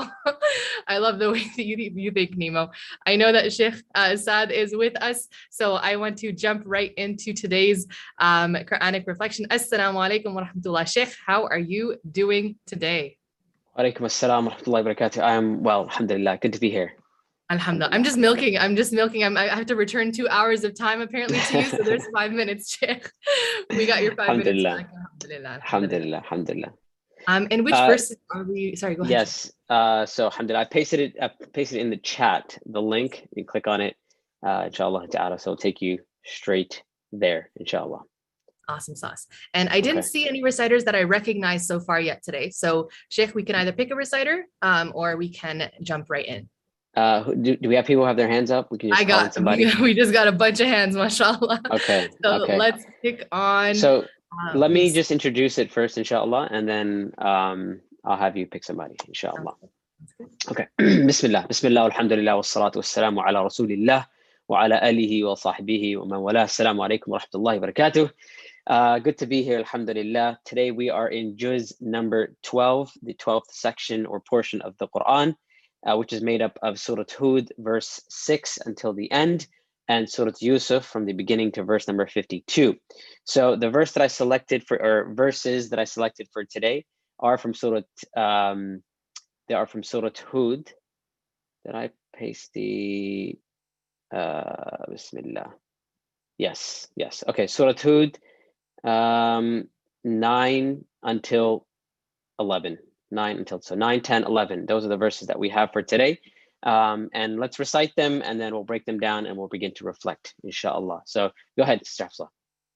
I love the way that you, you think, Nemo. I know that Sheikh uh, Saad is with us, so I want to jump right into today's um, Quranic reflection. Assalamu alaikum wa rahmatullah. Sheikh, how are you doing today? Alaikum assalam wa rahmatullahi wa barakatuh. I am well, alhamdulillah. Good to be here. Alhamdulillah. I'm just milking. I'm just milking. I'm, I have to return two hours of time apparently to you, so there's five minutes, Sheikh. We got your five minutes back. Alhamdulillah. Alhamdulillah. Alhamdulillah. Um, and which Uh, verses are we? Sorry, go ahead. Yes. Uh, so alhamdulillah, I pasted it. I pasted it in the chat. The link. You click on it. Uh, inshallah ta'ala. So it'll take you straight there. Inshallah. Awesome sauce. And I didn't Okay. see any reciters that I recognize so far yet today. So Sheikh, we can either pick a reciter um, or we can jump right in. Uh, who- do, do we have people who have their hands up? We can just I call on got, somebody. we, we just got a bunch of hands, mashallah. Okay. So Okay. let's pick on. So uh, let me let's- just introduce it first, inshallah, and then um, I'll have you pick somebody, inshallah. Okay. Bismillah. Bismillah. Alhamdulillah. Wassalatu wassalamu ala rasulillah wa ala alihi wa sahbihi wa man wala. Assalamu alaikum wa rahmatullahi wa barakatuh. Uh, good to be here. Alhamdulillah. Today we are in Juz number twelve, the twelfth section or portion of the Quran, uh, which is made up of Surah Hud, verse six until the end, and Surah Yusuf from the beginning to verse number fifty-two. So the verse that I selected for, or verses that I selected for today are from Surah, um, they are from Surah Hud. Did I paste the, uh, Bismillah. Yes, yes. Okay, Surah Hud, um, nine until eleven. Nine until, so nine, ten, eleven. Those are the verses that we have for today. Um, and let's recite them and then we'll break them down and we'll begin to reflect, inshallah. So go ahead, Sister Hafsa.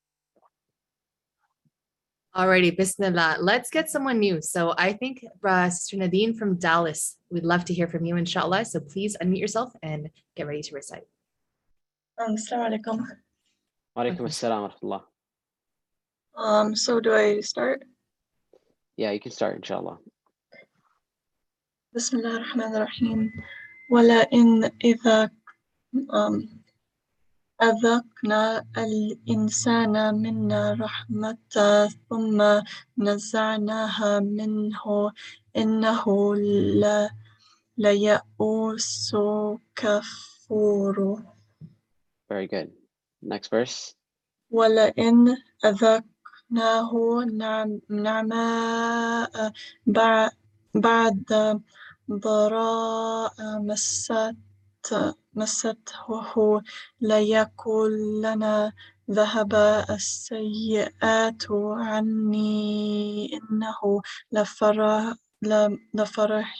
Alrighty, Bismillah. Let's get someone new. So I think uh, Sister Nadine from Dallas, we'd love to hear from you, inshallah. So please unmute yourself and get ready to recite. Um, Assalamu alaikum. Wa alaikum assalam wa rahmatullah. Um, so do I start? Yeah, you can start, inshallah. Bismillah ar-Rahman ar-Rahim. Wala in idha um أذقنا الإنسان منا رحمة ثم نزعناها منه إنه لا ليئوس كفور. Very good. Next verse. ولئن أذقناه نعم نعماء بع- بعد ضراء مست مسته ليقولن ذهب السيئات عني إنه لفرح لفرح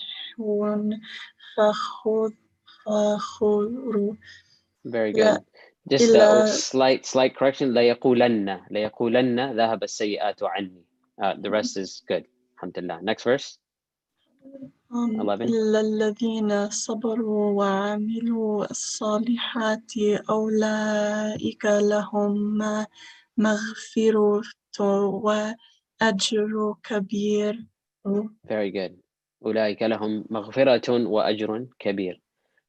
فخور فخور. Very لا good. Just a إلا slight, slight correction. ليقولن ليقولن ذهب السيئات عني. Uh, the rest is good. Alhamdulillah. Next verse. um, eleven. إلا الذين صبروا وعملوا الصالحات أولئك لهم مغفرة وأجر كبير. Very good. أولئك لهم مغفرة وأجر كبير.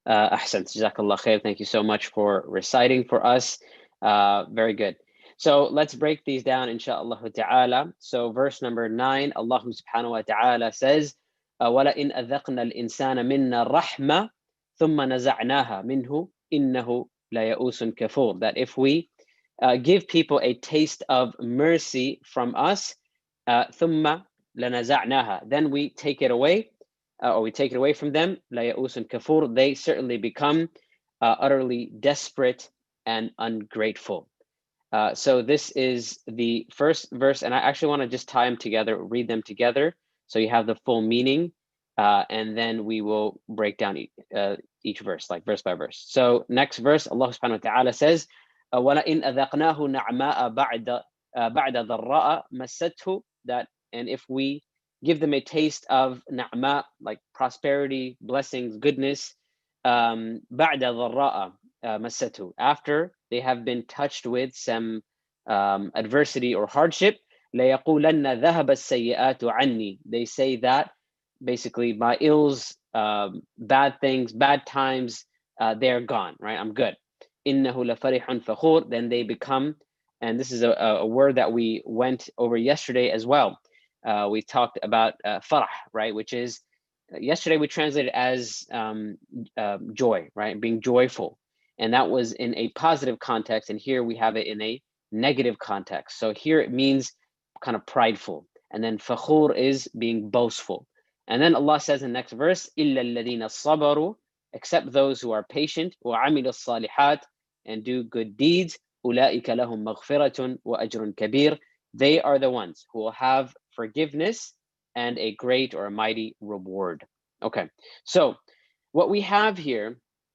Uh, Ahsan, Jazakallah khair. Thank you so much for reciting for us. Uh, very good. So let's break these down, inshaAllah ta'ala. So verse number nine, Allah subhanahu wa ta'ala says, وَلَئِنْ أَذَقْنَا الْإِنسَانَ مِنَّا رَحْمَةً ثُمَّ نَزَعْنَاهَا مِنْهُ إِنَّهُ لَيَئُوسٌ كَفُورٌ. That if we uh, give people a taste of mercy from us, uh, ثُمَّ لَنَزَعْنَاهَا, then we take it away, uh, or we take it away from them, لَيَئُوسٌ كَفُورٌ, they certainly become uh, utterly desperate and ungrateful. Uh, so this is the first verse, and I actually want to just tie them together, read them together, so you have the full meaning, uh, and then we will break down each, uh, each verse, like verse by verse. So next verse, Allah subhanahu wa ta'ala says, وَلَئِنْ أَذَقْنَاهُ نَعْمَاءَ بَعْدَ بَعْدَ ضَرَّاءَ مَسَّتْهُ, that, and if we give them a taste of na'ma, like prosperity, blessings, goodness, um, بَعْدَ ضَرَّاءَ مَسَّتْهُ, after they have been touched with some um, adversity or hardship, لَيَقُولَنَّ ذَهَبَ السَّيِّئَاتُ عَنِّي, they say that basically my ills, um, bad things, bad times, uh, they're gone, right? I'm good. إِنَّهُ لَفَرِحٌ فَخُورٌ, then they become, and this is a, a word that we went over yesterday as well. Uh, we talked about uh, farah, right? Which is, yesterday we translated as um, uh, joy, right? Being joyful. And that was in a positive context. And here we have it in a negative context. So here it means kind of prideful. And then fakhur is being boastful. And then Allah says in the next verse, إِلَّا الَّذِينَ صَبَرُوا, except those who are patient, وَعَمِلُوا الصَّالِحَاتِ, and do good deeds, أُولَٰئِكَ لَهُمْ مَغْفِرَةٌ وَأَجْرٌ كَبِيرٌ, they are the ones who will have forgiveness and a great or a mighty reward. Okay, so what we have here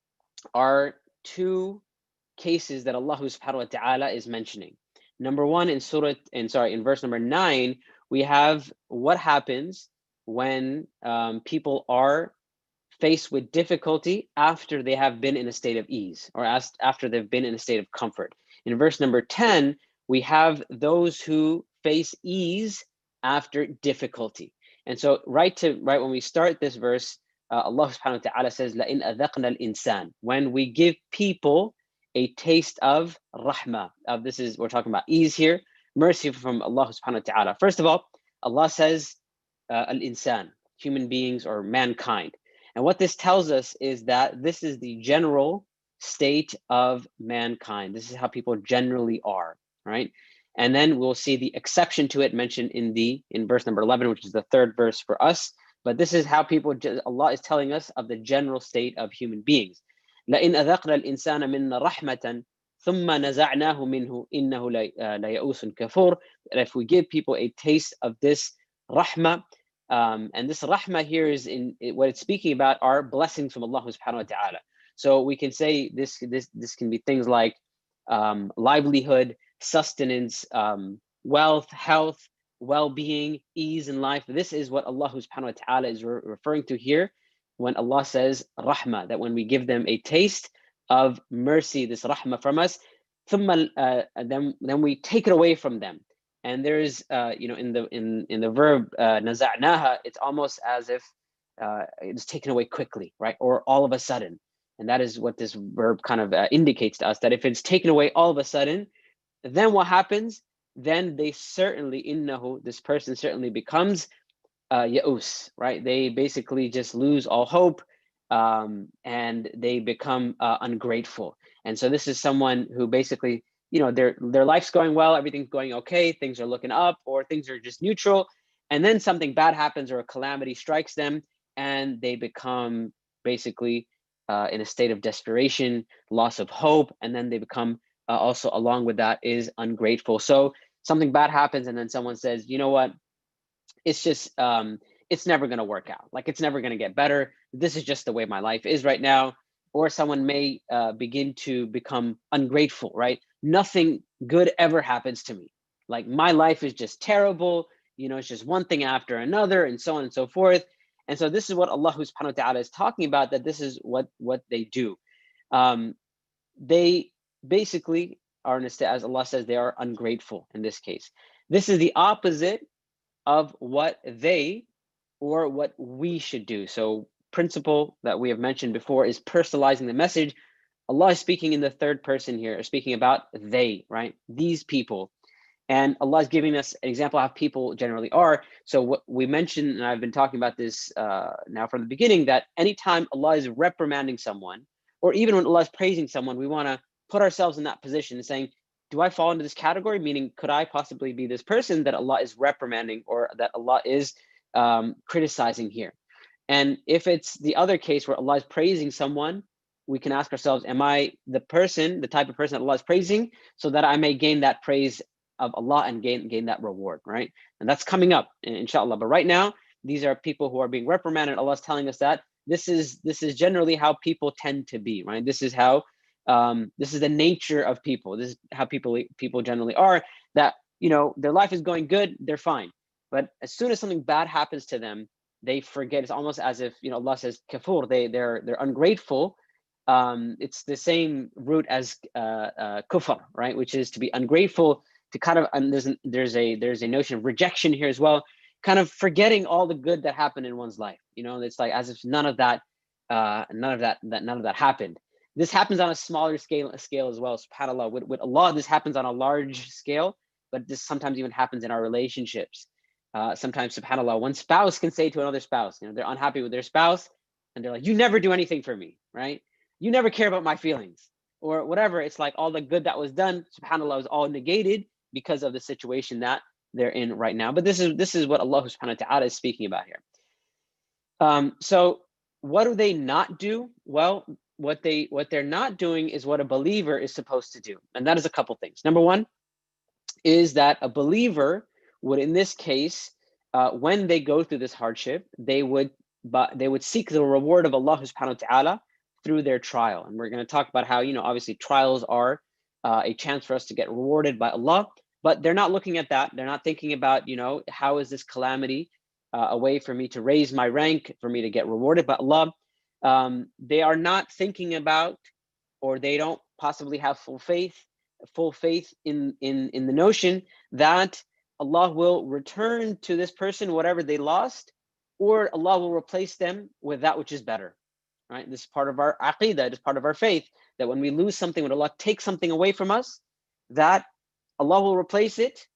are two cases that Allah subhanahu wa ta'ala is mentioning. Number one, in surah, in sorry, in verse number nine, we have what happens when um, people are faced with difficulty after they have been in a state of ease, or as, after they've been in a state of comfort. In verse number ten, we have those who face ease after difficulty. And so right to right when we start this verse, uh, Allah subhanahu wa ta'ala says, لَإِنْ أَذَقْنَا الْإِنسَانِ, when we give people a taste of rahmah, of this is, we're talking about ease here, mercy from Allah subhanahu wa ta'ala. First of all, Allah says, uh, al-insan, human beings or mankind. And what this tells us is that this is the general state of mankind. This is how people generally are, right? And then we'll see the exception to it mentioned in the in verse number eleven, which is the third verse for us. But this is how people, Allah is telling us of the general state of human beings. لَإِنْ أَذَقْنَا الْإِنسَانَ مِنَّا رَحْمَةً ثُمَّ نَزَعْنَاهُ مِنْهُ إِنَّهُ لَيَئُوسٌ كَفُورٌ, that if we give people a taste of this rahmah, um, and this rahmah here is in it, what it's speaking about are blessings from Allah subhanahu wa ta'ala. So we can say this this this can be things like um, livelihood, sustenance, um, wealth, health, well-being, ease in life. This is what Allah subhanahu wa ta'ala is re referring to here when Allah says rahmah, that when we give them a taste of mercy, this rahmah from us, ثم, uh, then, then we take it away from them. And there is, uh, you know, in the in in the verb uh, naza'naha, it's almost as if uh, it's taken away quickly, right? Or all of a sudden. And that is what this verb kind of uh, indicates to us, that if it's taken away all of a sudden, then what happens? Then they certainly, innahu, this person certainly becomes uh, ya'us, right? They basically just lose all hope, um, and they become uh, ungrateful. And so this is someone who basically, you know, their their life's going well, everything's going okay, things are looking up, or things are just neutral, and then something bad happens or a calamity strikes them, and they become basically uh, in a state of desperation, loss of hope, and then they become uh, also along with that is ungrateful. So something bad happens, and then someone says, you know what, it's just um, it's never going to work out. Like, it's never going to get better. This is just the way my life is right now. Or someone may uh, begin to become ungrateful, right? Nothing good ever happens to me. Like, my life is just terrible. You know, it's just one thing after another, and so on and so forth. And so this is what Allah subhanahu wa ta'ala is talking about, that this is what, what they do. Um, they basically are, in a state, as Allah says, they are ungrateful in this case. This is the opposite of what they or what we should do. So principle that we have mentioned before is personalizing the message. Allah is speaking in the third person here, speaking about they, right? These people. And Allah is giving us an example of how people generally are. So what we mentioned, and I've been talking about this uh, now from the beginning, that anytime Allah is reprimanding someone, or even when Allah is praising someone, we want to put ourselves in that position and saying, do I fall into this category? Meaning, could I possibly be this person that Allah is reprimanding or that Allah is um, criticizing here? And if it's the other case where Allah is praising someone, we can ask ourselves, am I the person, the type of person that Allah is praising, so that I may gain that praise of Allah and gain gain that reward, right? And that's coming up, inshallah. But right now, these are people who are being reprimanded. Allah is telling us that this is this is generally how people tend to be, right? This is how um, this is the nature of people. This is how people people generally are. That, you know, their life is going good, they're fine. But as soon as something bad happens to them, they forget. It's almost as if, you know, Allah says kafur. They they're they're ungrateful. Um, it's the same root as uh, uh, kufr, right? Which is to be ungrateful. To kind of, and there's, there's a there's a notion of rejection here as well, kind of forgetting all the good that happened in one's life. You know, it's like as if none of that, uh, none of that, that none of that happened. This happens on a smaller scale scale as well. SubhanAllah, with, with Allah, this happens on a large scale, but this sometimes even happens in our relationships. Uh, sometimes, SubhanAllah, one spouse can say to another spouse, you know, they're unhappy with their spouse, and they're like, "You never do anything for me, right? You never care about my feelings," or whatever. It's like all the good that was done, SubhanAllah, was all negated because of the situation that they're in right now. But this is this is what Allah subhanahu wa ta'ala is speaking about here. Um, so what do they not do? Well, what they what they're not doing is what a believer is supposed to do. And that is a couple things. Number one is that a believer would, in this case, uh, when they go through this hardship, they would but they would seek the reward of Allah subhanahu wa ta'ala through their trial. And we're going to talk about how, you know, obviously trials are uh, a chance for us to get rewarded by Allah. But they're not looking at that. They're not thinking about, you know, how is this calamity uh, a way for me to raise my rank, for me to get rewarded by Allah. Um, they are not thinking about, or they don't possibly have full faith, full faith in, in, in the notion that Allah will return to this person whatever they lost, or Allah will replace them with that which is better, right? This is part of our aqidah, it is part of our faith, that when we lose something, when Allah takes something away from us, that Allah will replace it,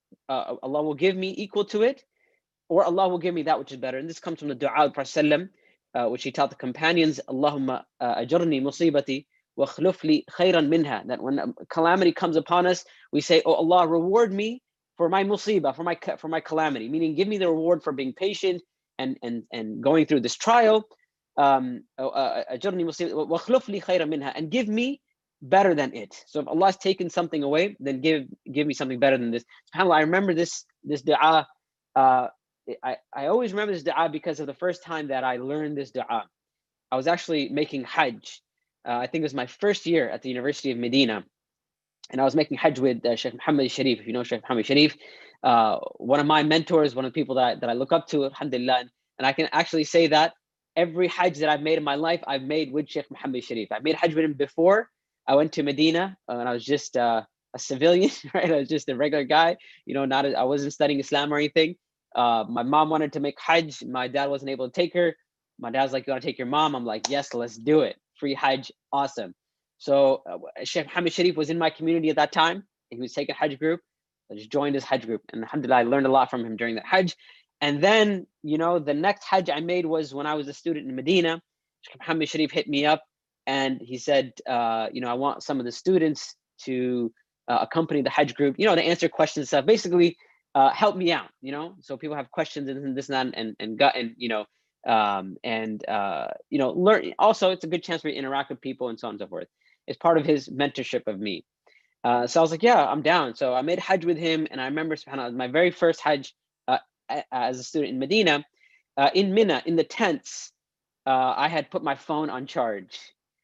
uh, Allah will give me equal to it, or Allah will give me that which is better. And this comes from the dua of Prophet uh, which he taught the companions, Allahumma ajurni musibati wa khlufli khayran minha. That when a calamity comes upon us, we say, oh Allah, reward me for my musibah, for my for my calamity, meaning give me the reward for being patient and and and going through this trial. Um, ajurni musibati wa khlufli khayran minha, and give me better than it. So if Allah has taken something away, then give give me something better than this. SubhanAllah, I remember this this dua. Uh, I I always remember this dua because of the first time that I learned this dua. I was actually making Hajj. Uh, I think it was my first year at the University of Medina, and I was making Hajj with uh, Sheikh Muhammad Sharif. If you know Sheikh Muhammad Sharif, uh, one of my mentors, one of the people that that I look up to, alhamdulillah. And I can actually say that every Hajj that I've made in my life, I've made with Sheikh Muhammad Sharif. I made Hajj with him before. I went to Medina uh, and I was just uh, a civilian, right? I was just a regular guy, you know, not a, I wasn't studying Islam or anything. Uh, my mom wanted to make Hajj. My dad wasn't able to take her. My dad's like, you want to take your mom? I'm like, yes, let's do it. Free Hajj, awesome. So uh, Sheikh Muhammad Sharif was in my community at that time. He was taking a Hajj group. I just joined his Hajj group. And alhamdulillah, I learned a lot from him during that Hajj. And then, you know, the next Hajj I made was when I was a student in Medina. Sheikh Muhammad Sharif hit me up. And he said, uh, you know, I want some of the students to uh, accompany the Hajj group, you know, to answer questions and stuff. Basically, uh, help me out, you know. So people have questions and this and that, and and gut and you know, um, and uh, you know, learn. Also, it's a good chance for you to interact with people and so on and so forth. It's part of his mentorship of me. Uh, so I was like, yeah, I'm down. So I made Hajj with him, and I remember, subhanAllah, my very first Hajj uh, as a student in Medina, uh, in Mina, in the tents, uh, I had put my phone on charge.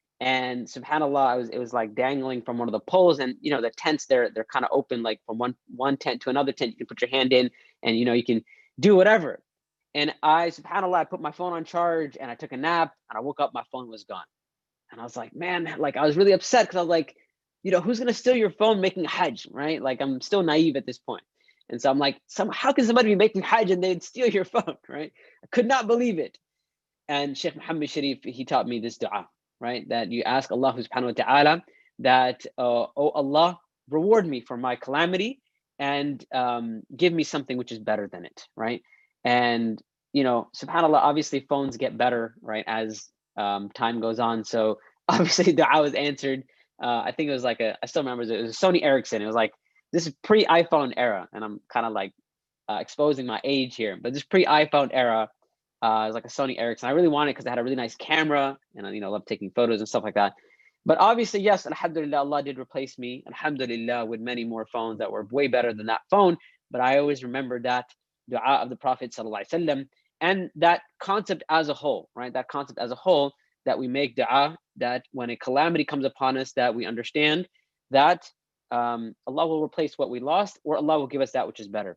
And subhanAllah, I was it was like dangling from one of the poles, and you know the tents they're they're kind of open, like from one one tent to another tent. You can put your hand in, and you know you can do whatever. And I subhanAllah, I put my phone on charge, and I took a nap, and I woke up, my phone was gone, and I was like, man, like I was really upset because I was like, you know, who's gonna steal your phone making Hajj, right? Like I'm still naive at this point, and so I'm like, some how can somebody be making Hajj and they'd steal your phone, right? I could not believe it. and Sheikh Muhammad Sharif, he taught me this dua, right? That you ask Allah subhanahu wa ta'ala that, uh, oh Allah, reward me for my calamity and um, give me something which is better than it, right? And, you know, subhanAllah, obviously phones get better, right, as um, time goes on. So obviously dua was answered. Uh, I think it was like a, I still remember, it was a Sony Ericsson. It was like, this is pre-iPhone era. And I'm kind of like uh, exposing my age here, but this pre-iPhone era, uh, it was like a Sony Ericsson. I really wanted it because it had a really nice camera and, you know, I love taking photos and stuff like that. But obviously, yes, alhamdulillah, Allah did replace me, alhamdulillah, with many more phones that were way better than that phone. But I always remember that dua of the Prophet sallallahu alaihi wasallam, and that concept as a whole, right? That concept as a whole, that we make dua, that when a calamity comes upon us, that we understand that um, Allah will replace what we lost, or Allah will give us that which is better.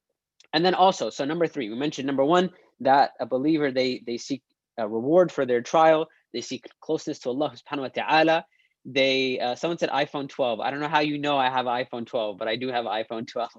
And then also, so number three, we mentioned number one, that a believer, they they seek a reward for their trial. They seek closeness to Allah subhanahu wa ta'ala. They, uh, someone said iPhone twelve. I don't know how you know I have an iPhone twelve, but I do have an iPhone twelve.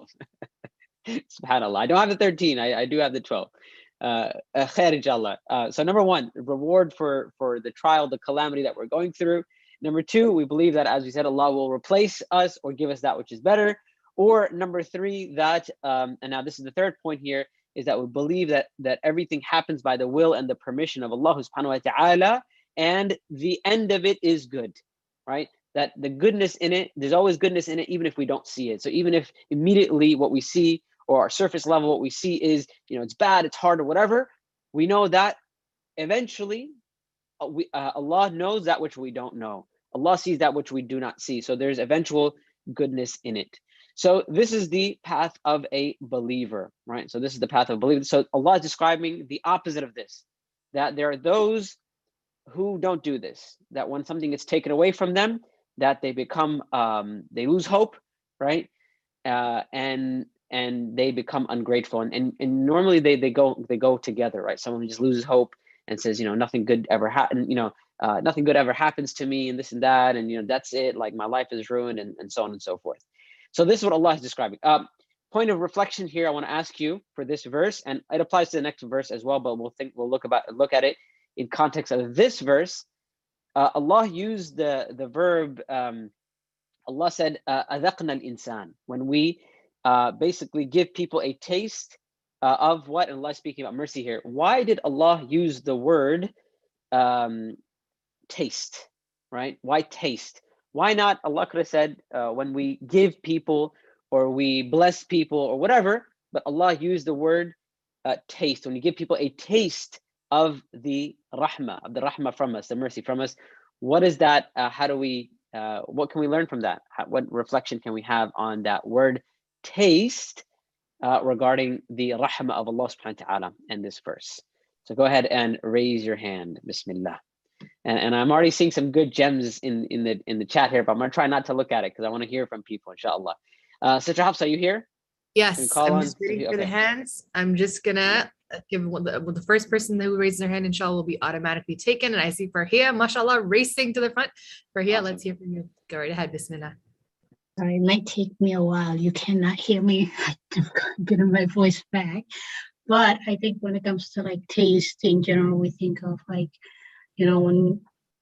SubhanAllah. I don't have the thirteen. I, I do have the twelve. Uh, khair inshallah. Uh, so number one, reward for, for the trial, the calamity that we're going through. Number two, we believe that, as we said, Allah will replace us or give us that which is better. Or number three, that, um, and now this is the third point here, is that we believe that, that everything happens by the will and the permission of Allah subhanahu wa ta'ala, and the end of it is good, right? That the goodness in it, there's always goodness in it, even if we don't see it. So even if immediately what we see, or our surface level, what we see is, you know, it's bad, it's hard, or whatever, we know that eventually uh, we, uh, Allah knows that which we don't know. Allah sees that which we do not see. So there's eventual goodness in it. So this is the path of a believer, right? So this is the path of a believer. So Allah is describing the opposite of this, that there are those who don't do this, that when something is taken away from them, that they become, um, they lose hope, right? Uh, and and they become ungrateful. And, and and normally they they go they go together, right? Someone who just loses hope and says, you know, nothing good ever happened, you know, uh, nothing good ever happens to me, and this and that, and you know, that's it, like my life is ruined, and, and so on and so forth. So this is what Allah is describing. Um, point of reflection here, I want to ask you for this verse, and it applies to the next verse as well, but we'll think we'll look about look at it in context of this verse. uh, Allah used the the verb. Um, Allah said, "Adaqna al-insan," when we uh, basically give people a taste uh, of what. And Allah is speaking about mercy here. Why did Allah use the word um, taste? Right? Why taste? Why not? Allah could have said uh, when we give people or we bless people or whatever. But Allah used the word uh, taste. When you give people a taste of the rahmah, of the rahmah from us, the mercy from us. What is that? Uh, how do we, uh, what can we learn from that? How, what reflection can we have on that word taste uh, regarding the rahmah of Allah subhanahu wa ta'ala in this verse? So go ahead and raise your hand. Bismillah. And, and I'm already seeing some good gems in, in the in the chat here, but I'm gonna try not to look at it because I want to hear from people, inshallah. Uh, Sister Hafsa, are you here? Yes, I'm just waiting for okay. the hands. I'm just gonna give one the, the first person who raises their hand, inshallah, will be automatically taken. And I see Farhia, mashallah, racing to the front. Farhia, awesome. Let's hear from you. Go right ahead, bismillah. Sorry, it might take me a while. You cannot hear me getting my voice back. But I think when it comes to like taste in general, we think of like, you know, when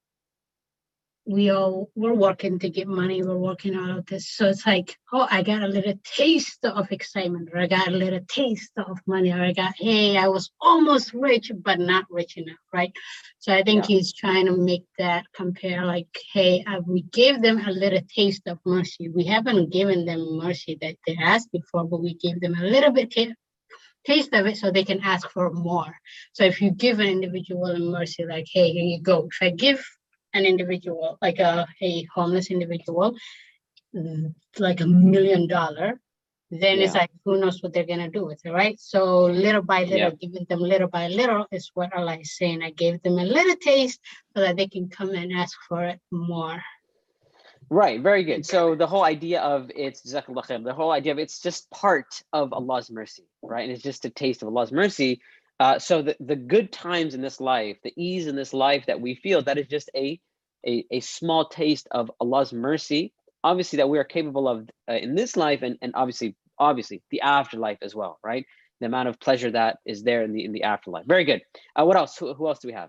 we all we're working to get money, we're working out of this. So it's like, oh, I got a little taste of excitement, or I got a little taste of money, or I got, hey, I was almost rich, but not rich enough, right? So I think yeah. he's trying to make that compare like, hey, uh, we gave them a little taste of mercy. We haven't given them mercy that they asked for, but we gave them a little bit t- taste of it so they can ask for more. So if you give an individual a mercy, like, hey, here you go. If I give an individual, like a, a homeless individual, like a million dollar, then yeah. it's like, who knows what they're going to do with it, right? So little by little, yeah. giving them little by little is what Allah is saying. I gave them a little taste so that they can come and ask for it more. Right, very good. So the whole idea of it's, the whole idea of it's just part of Allah's mercy, right? And it's just a taste of Allah's mercy. Uh, so the, the good times in this life, the ease in this life that we feel, that is just a, a, a small taste of Allah's mercy, obviously that we are capable of uh, in this life, and, and obviously, obviously the afterlife as well, right? the amount of pleasure that is there in the in the afterlife. Very good. Uh, what else? Who, who else do we have?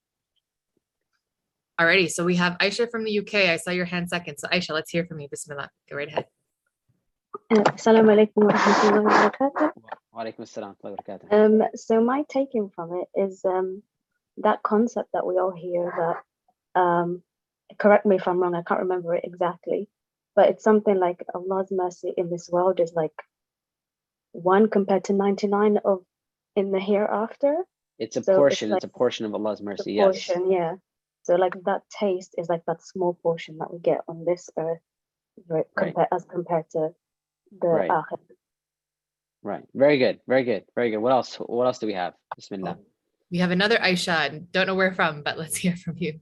Alrighty, so we have Aisha from the U K. I saw your hand second. So Aisha, let's hear from you. Bismillah. Go right ahead. Assalamu alaikum wa rahmatullahi wa barakatuh. Wa alaikum assalam wa barakatuh. Um, so my taking from it is um, that concept that we all hear that, um, correct me if I'm wrong, I can't remember it exactly, but it's something like Allah's mercy in this world is like one compared to ninety-nine of in the hereafter. It's a So portion. it's It's, like a portion of Allah's mercy. the Yes. portion, yeah. So like that taste is like that small portion that we get on this earth, right, Right. compare, as compared to the Right. akhirah. Right. Very good. Very good. Very good. What else? What else do we have? Bismillah. We have another Aisha, and don't know where from, but let's hear from you.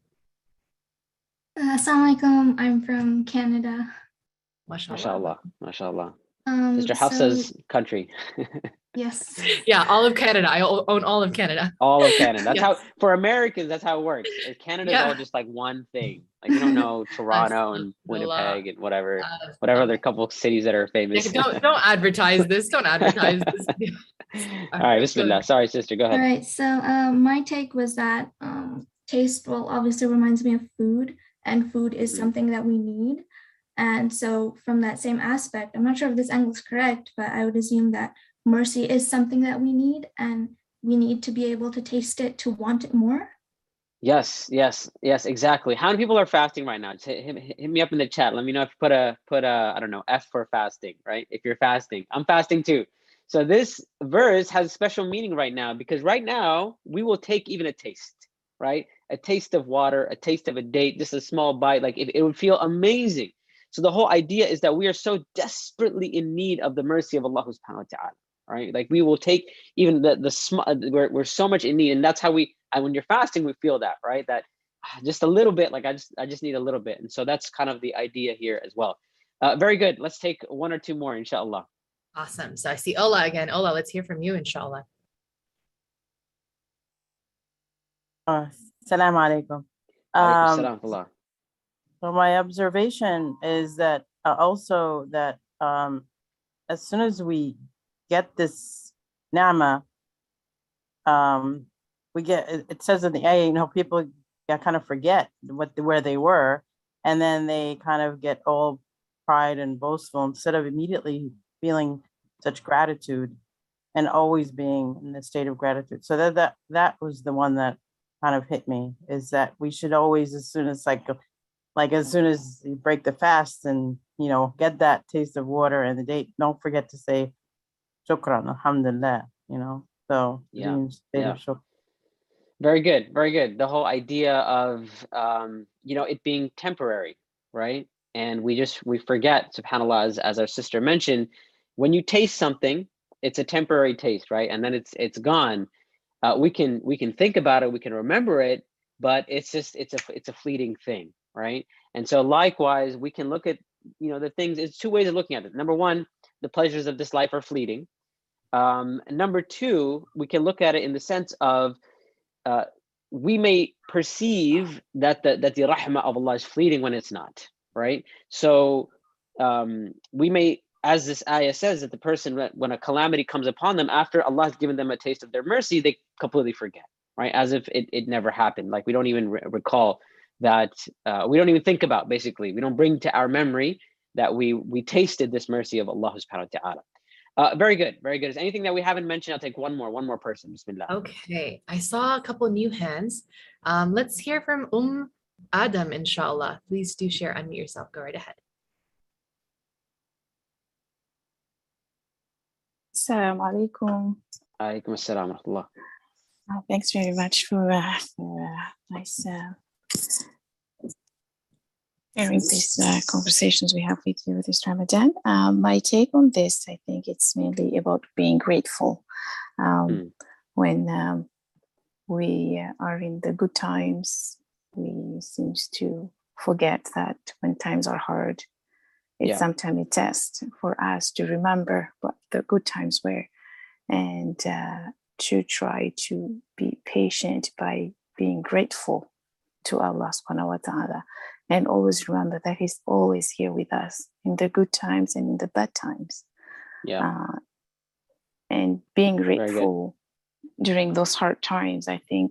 Uh, Assalamu alaikum. I'm from Canada. MashaAllah. MashaAllah. MashaAllah. Um, Sister so- Hafsa's country. Yes. Yeah, all of Canada. I o- own all of Canada. All of Canada. That's Yes. how, for Americans, that's how it works. Uh, Canada's Yeah. all just like one thing. Like you don't know Toronto and Winnipeg and whatever, whatever other couple of cities that are famous. Yeah, don't don't advertise this. Don't advertise this. All right, Bismillah. Sorry, sister. Go All ahead. right. So um, my take was that um, taste, well, obviously reminds me of food, and food is Mhm. something that we need. And so from that same aspect, I'm not sure if this angle is correct, but I would assume that mercy is something that we need, and we need to be able to taste it to want it more. Yes, yes, yes, exactly. How many people are fasting right now? Just hit, hit, hit me up in the chat. Let me know if you put a put a I don't know F for fasting, right? If you're fasting, I'm fasting too. So this verse has special meaning right now because right now we will take even a taste, right? A taste of water, a taste of a date, just a small bite. Like it, it would feel amazing. So the whole idea is that we are so desperately in need of the mercy of Allah subhanahu wa ta'ala. Right, like we will take even the the small. We're we're so much in need, and that's how we. And when you're fasting, we feel that, right? That ah, just a little bit. Like I just I just need a little bit, and so that's kind of the idea here as well. Uh, very good. Let's take one or two more, inshallah. Awesome. So I see Ola again. Ola, let's hear from you, inshallah. Uh, Assalamu alaikum. Alaikum Um, salam wa rahmatullah. So my observation is that uh, also that um, as soon as we get this nama, um, we get it it says in the ayah, you know, people yeah, kind of forget what where they were, and then they kind of get all pride and boastful instead of immediately feeling such gratitude and always being in the state of gratitude. So that that that was the one that kind of hit me, is that we should always, as soon as like like as soon as you break the fast and you know get that taste of water and the date, don't forget to say shukran, alhamdulillah, you know. So Yeah, being in state yeah. of shukr. Very good, very good. The whole idea of um, you know, it being temporary, right? And we just we forget, subhanAllah, as, as our sister mentioned, when you taste something, it's a temporary taste, right? And then it's it's gone. Uh, we can we can think about it, we can remember it, but it's just it's a it's a fleeting thing, right? And so likewise, we can look at, you know, the things. It's two ways of looking at it. Number one, the pleasures of this life are fleeting. Um, number two, we can look at it in the sense of uh, we may perceive that the that the rahmah of Allah is fleeting when it's not, right? So um, we may, as this ayah says, that the person, when a calamity comes upon them after Allah has given them a taste of their mercy, they completely forget, right? As if it, it never happened. Like we don't even re- recall that, uh, we don't even think about, basically, we don't bring to our memory that we we tasted this mercy of Allah subhanahu wa ta'ala. Uh, very good, very good. Is anything that we haven't mentioned? I'll take one more, one more person. Bismillah. Okay, I saw a couple new hands. Um, let's hear from Umm Adam, inshallah. Please do share, unmute yourself. Go right ahead. Assalamu alaikum. Alaikum assalam wa rahmatullah. Uh, thanks very much for, uh, for uh, nice uh, sharing these uh, conversations we have with you this Ramadan. Um, my take on this, I think it's mainly about being grateful. Um, Mm. When um, we uh, are in the good times, we seem to forget that when times are hard, it's Yeah. sometimes a test for us to remember what the good times were, and uh, to try to be patient by being grateful to Allah subhanahu wa ta'ala, and always remember that He's always here with us in the good times and in the bad times. Yeah. Uh, and being Very good. grateful during those hard times, I think,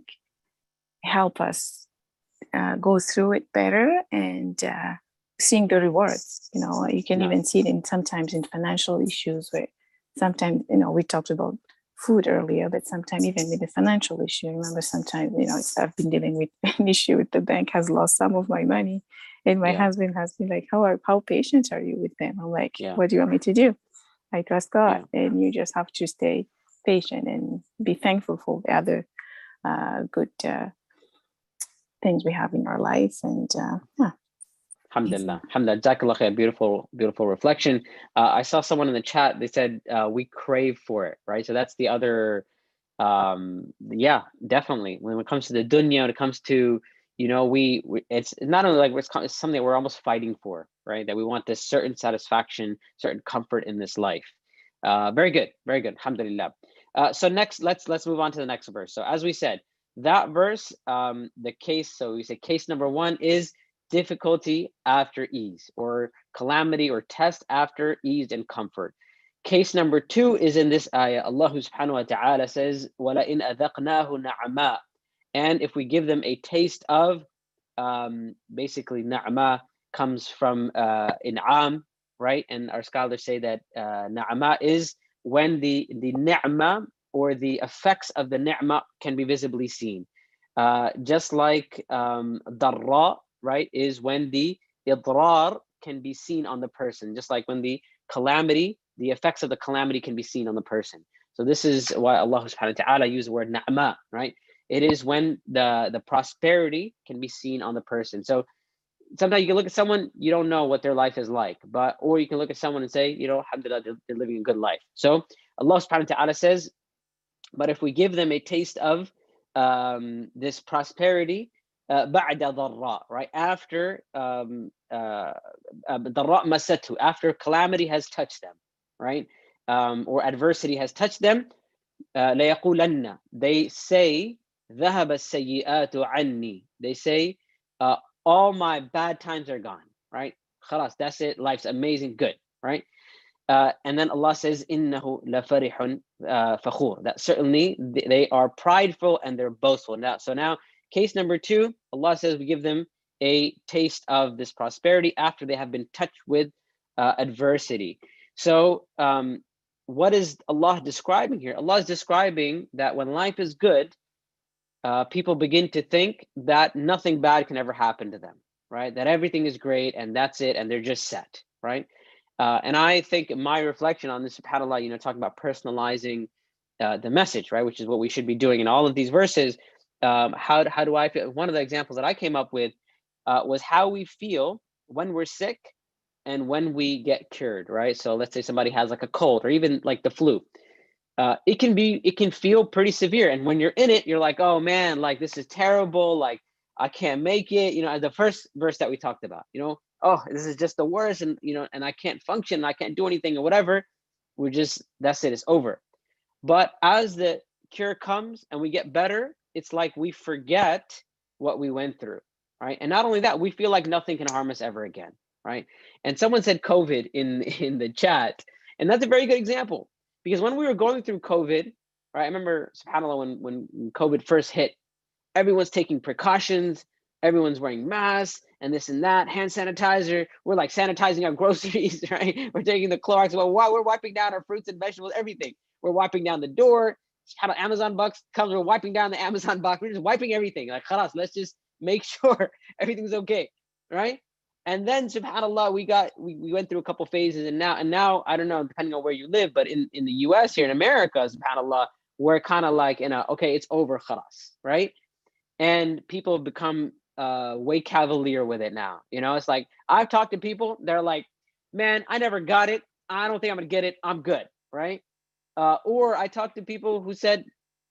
help us uh, go through it better and uh, seeing the rewards. You know, you can No. even see it in sometimes in financial issues where sometimes, you know, we talked about food earlier, but sometimes even with the financial issue, I remember sometimes, you know, I've been dealing with an issue with the bank has lost some of my money. And my Yeah. husband has been like, how are, how patient are you with them? I'm like, Yeah. what do you want me to do? I trust God. And you just have to stay patient and be thankful for the other uh, good uh, things we have in our life. And uh, yeah. Alhamdulillah. Alhamdulillah. Jazakallah khair. Beautiful, beautiful reflection. Uh, I saw someone in the chat, they said uh, we crave for it, right? So that's the other, um, yeah, definitely. When it comes to the dunya, when it comes to, you know, we, we it's not only like it's, it's something we're almost fighting for, right? That we want this certain satisfaction, certain comfort in this life. Uh, very good, very good. Alhamdulillah. Uh, so next, let's let's move on to the next verse. So as we said, that verse, um, the case, so we say case number one is difficulty after ease, or calamity or test after ease and comfort. Case number two is in this ayah. Allah subhanahu wa ta'ala says, وَلَئِنْ أَذَقْنَاهُ نَعْمَا. And if we give them a taste of, um, basically na'ma comes from uh, in'am, right? And our scholars say that uh, na'ma is when the, the ni'ma or the effects of the ni'ma can be visibly seen. Uh, just like um, darra, right, is when the idrar can be seen on the person, just like when the calamity, the effects of the calamity can be seen on the person. So this is why Allah subhanahu wa ta'ala used the word na'ma, right? It is when the, the prosperity can be seen on the person. So sometimes you can look at someone, you don't know what their life is like, but, or you can look at someone and say, you know, alhamdulillah, they're, they're living a good life. So Allah subhanahu wa ta'ala says, but if we give them a taste of um, this prosperity, uh, ba'da dharra, right? After um, uh, dharra masatu, after calamity has touched them, right? Um, or adversity has touched them, uh, لَيَقُولَنَّ, they say, ذَهَبَ السَّيِّئَاتُ عَنِّي. They say, uh, all my bad times are gone, right? Khalas, that's it. Life's amazing, good, right? Uh, and then Allah says, إِنَّهُ لَفَرِحٌ فَخُورٌ. That certainly they are prideful and they're boastful. Now, so now, case number two, Allah says we give them a taste of this prosperity after they have been touched with uh, adversity. So um, what is Allah describing here? Allah is describing that when life is good, uh, people begin to think that nothing bad can ever happen to them, right? That everything is great and that's it, and they're just set, right? Uh, and I think my reflection on this, subhanAllah, you know, talking about personalizing uh, the message, right? Which is what we should be doing in all of these verses. Um, how, how do I feel? One of the examples that I came up with uh, was how we feel when we're sick and when we get cured, right? So let's say somebody has like a cold or even like the flu. Uh, it can be, it can feel pretty severe. And when you're in it, you're like, oh man, like this is terrible. Like I can't make it. You know, the first verse that we talked about, you know, oh, this is just the worst. And, you know, and I can't function. And I can't do anything or whatever. We're just, that's it, it's over. But as the cure comes and we get better, it's like we forget what we went through, right? And not only that, we feel like nothing can harm us ever again, right? And someone said COVID in, in the chat, and that's a very good example. Because when we were going through COVID, right, I remember, subhanAllah, when, when COVID first hit, everyone's taking precautions, everyone's wearing masks and this and that, hand sanitizer. We're like sanitizing our groceries, right? We're taking the Clorox, well, we're wiping down our fruits and vegetables, everything. We're wiping down the door. Amazon box comes, we're wiping down the Amazon box. We're just wiping everything. Like, khalas, let's just make sure everything's okay, right? And then, subhanAllah, we got, we, we went through a couple phases, and now, and now, I don't know, depending on where you live, but in, in the U S here in America, subhanAllah, we're kind of like in a, okay, it's over, khalas, right? And people have become uh, way cavalier with it now. You know, it's like, I've talked to people, they're like, man, I never got it. I don't think I'm gonna get it. I'm good, right? Uh, or I talked to people who said,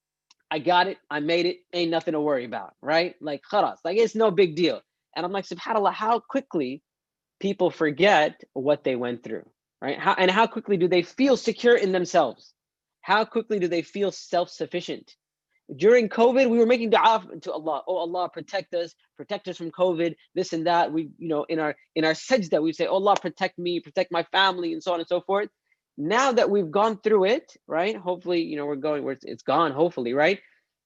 I got it, I made it, ain't nothing to worry about, right? Like, khalas, like it's no big deal. And I'm like, subhanAllah, how quickly people forget what they went through, right? How, and how quickly do they feel secure in themselves? How quickly do they feel self-sufficient? During COVID, we were making dua to Allah. Oh, Allah, protect us, protect us from COVID, this and that. We, you know, in our in our sajda, we say, oh, Allah, protect me, protect my family, and so on and so forth. now that we've gone through it, right? Hopefully, you know, we're going where it's, it's gone, hopefully, right?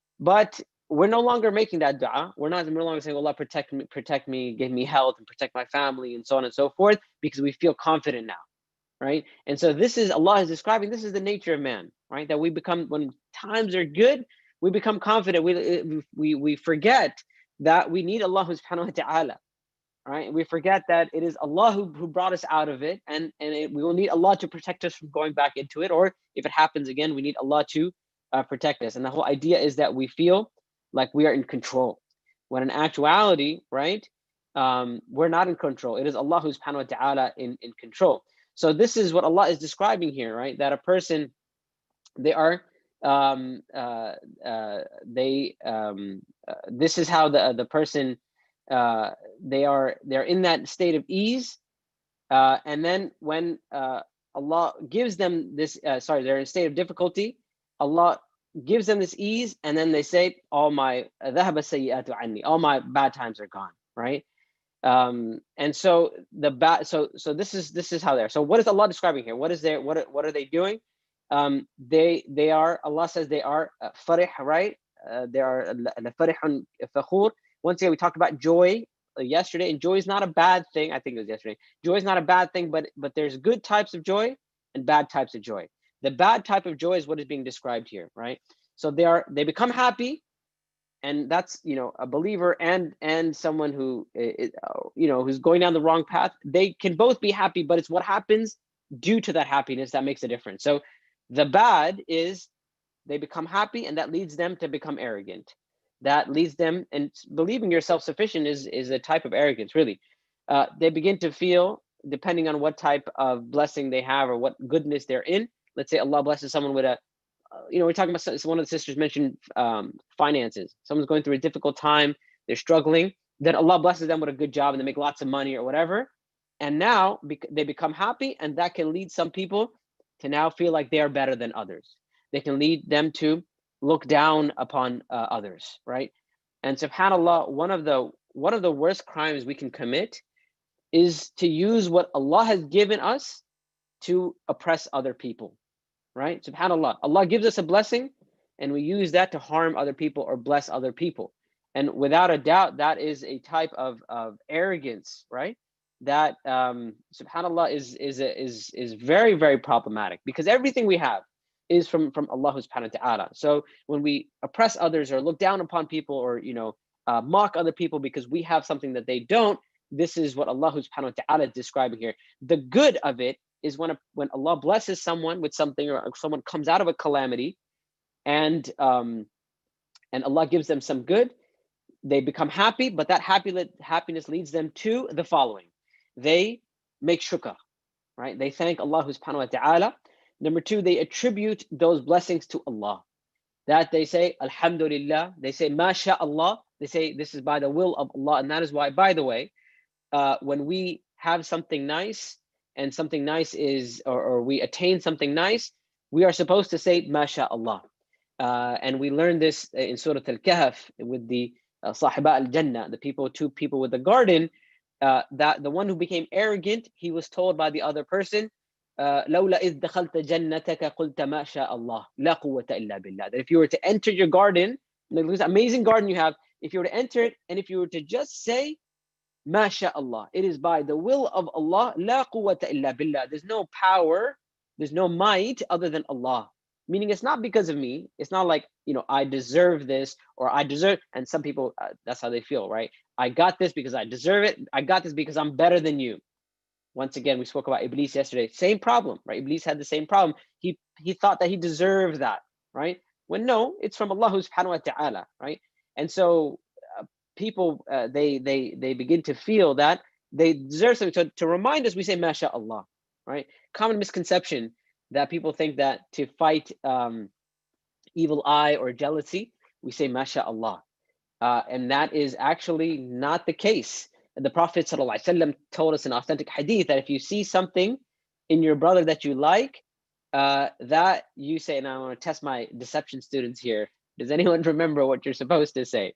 But we're no longer making that dua. We're not no longer saying, Allah, protect me, protect me, give me health and protect my family and so on and so forth, because we feel confident now, right? And so this is, Allah is describing, this is the nature of man, right? That we become, when times are good, we become confident. We, we, we forget that we need Allah subhanahu wa ta'ala, right? We forget that it is Allah who, who brought us out of it, and, and it, we will need Allah to protect us from going back into it, or if it happens again, we need Allah to uh, protect us. And the whole idea is that we feel like we are in control, when in actuality, right, um, we're not in control. It is Allah subhanahu wa ta'ala in, in control. So this is what Allah is describing here, right? That a person, they are, um, uh, uh, they, um, uh, this is how the, the person, uh, they are, they're in that state of ease. Uh, and then when uh, Allah gives them this, uh, sorry, they're in a state of difficulty, Allah gives them this ease, and then they say, all my ذهب السيئات عني, all my bad times are gone, right? Um, and so the bad, so so this is this is how they're. So what is Allah describing here? What is their what are, what are they doing? Um, they they are, Allah says they are uh, farih, right? Uh, they are farihun fakhur. Once again, we talked about joy uh, yesterday, and joy is not a bad thing. I think it was yesterday. Joy is not a bad thing, but but there's good types of joy and bad types of joy. The bad type of joy is what is being described here, right? So they are, they become happy, and that's, you know, a believer and and someone who, is, you know, who's going down the wrong path. They can both be happy, but it's what happens due to that happiness that makes a difference. So the bad is they become happy, and that leads them to become arrogant. That leads them, and believing you're self-sufficient is is a type of arrogance, really. Uh, they begin to feel, depending on what type of blessing they have or what goodness they're in. Let's say Allah blesses someone with a, uh, you know, we're talking about, one of the sisters mentioned um, finances. Someone's going through a difficult time, they're struggling, then Allah blesses them with a good job and they make lots of money or whatever. And now bec- they become happy, and that can lead some people to now feel like they are better than others. They can lead them to look down upon uh, others, right? And subhanAllah, one of the one of the worst crimes we can commit is to use what Allah has given us to oppress other people. Right? SubhanAllah. Allah gives us a blessing, and we use that to harm other people or bless other people. And without a doubt, that is a type of, of arrogance, right? That um, SubhanAllah is is is is very, very problematic, because everything we have is from from Allah subhanahu wa ta'ala. So when we oppress others or look down upon people, or you know uh, mock other people because we have something that they don't, this is what Allah subhanahu wa ta'ala is describing here. The good of it is when a, when Allah blesses someone with something, or someone comes out of a calamity, and um, and Allah gives them some good, they become happy, but that happy happiness leads them to the following: they make shukr, right? They thank Allah subhanahu wa ta'ala. Number two, they attribute those blessings to Allah. That they say Alhamdulillah, they say Masha Allah, they say this is by the will of Allah. And that is why, by the way, uh, when we have something nice, and something nice is, or, or we attain something nice, we are supposed to say Masha Allah. Uh, and we learned this in Surah Al-Kahf with the uh, Sahiba al-Jannah, the people, two people with the garden, uh, that the one who became arrogant, he was told by the other person, لولا إذ دخلت جنتك قلت ما شاء الله لا قوة إلا بالله. That if you were to enter your garden, this amazing garden you have, if you were to enter it, and if you were to just say Masha Allah, it is by the will of Allah, la quwwata illa billah. There's no power, there's no might other than Allah. Meaning it's not because of me. It's not like, you know, I deserve this, or I deserve, and some people, uh, that's how they feel, right? I got this because I deserve it. I got this because I'm better than you. Once again, we spoke about Iblis yesterday. Same problem, right? Iblis had the same problem. He he thought that he deserved that, right? When no, it's from Allah subhanahu wa ta'ala, right? And so uh, people, uh, they they they begin to feel that they deserve something. So to remind us, we say Masha Allah, right? Common misconception that people think that to fight um, evil eye or jealousy, we say Masha Allah. Uh, and that is actually not the case. The Prophet ﷺ told us in authentic hadith that if you see something in your brother that you like, uh, that you say, and I want to test my deception students here. Does anyone remember what you're supposed to say?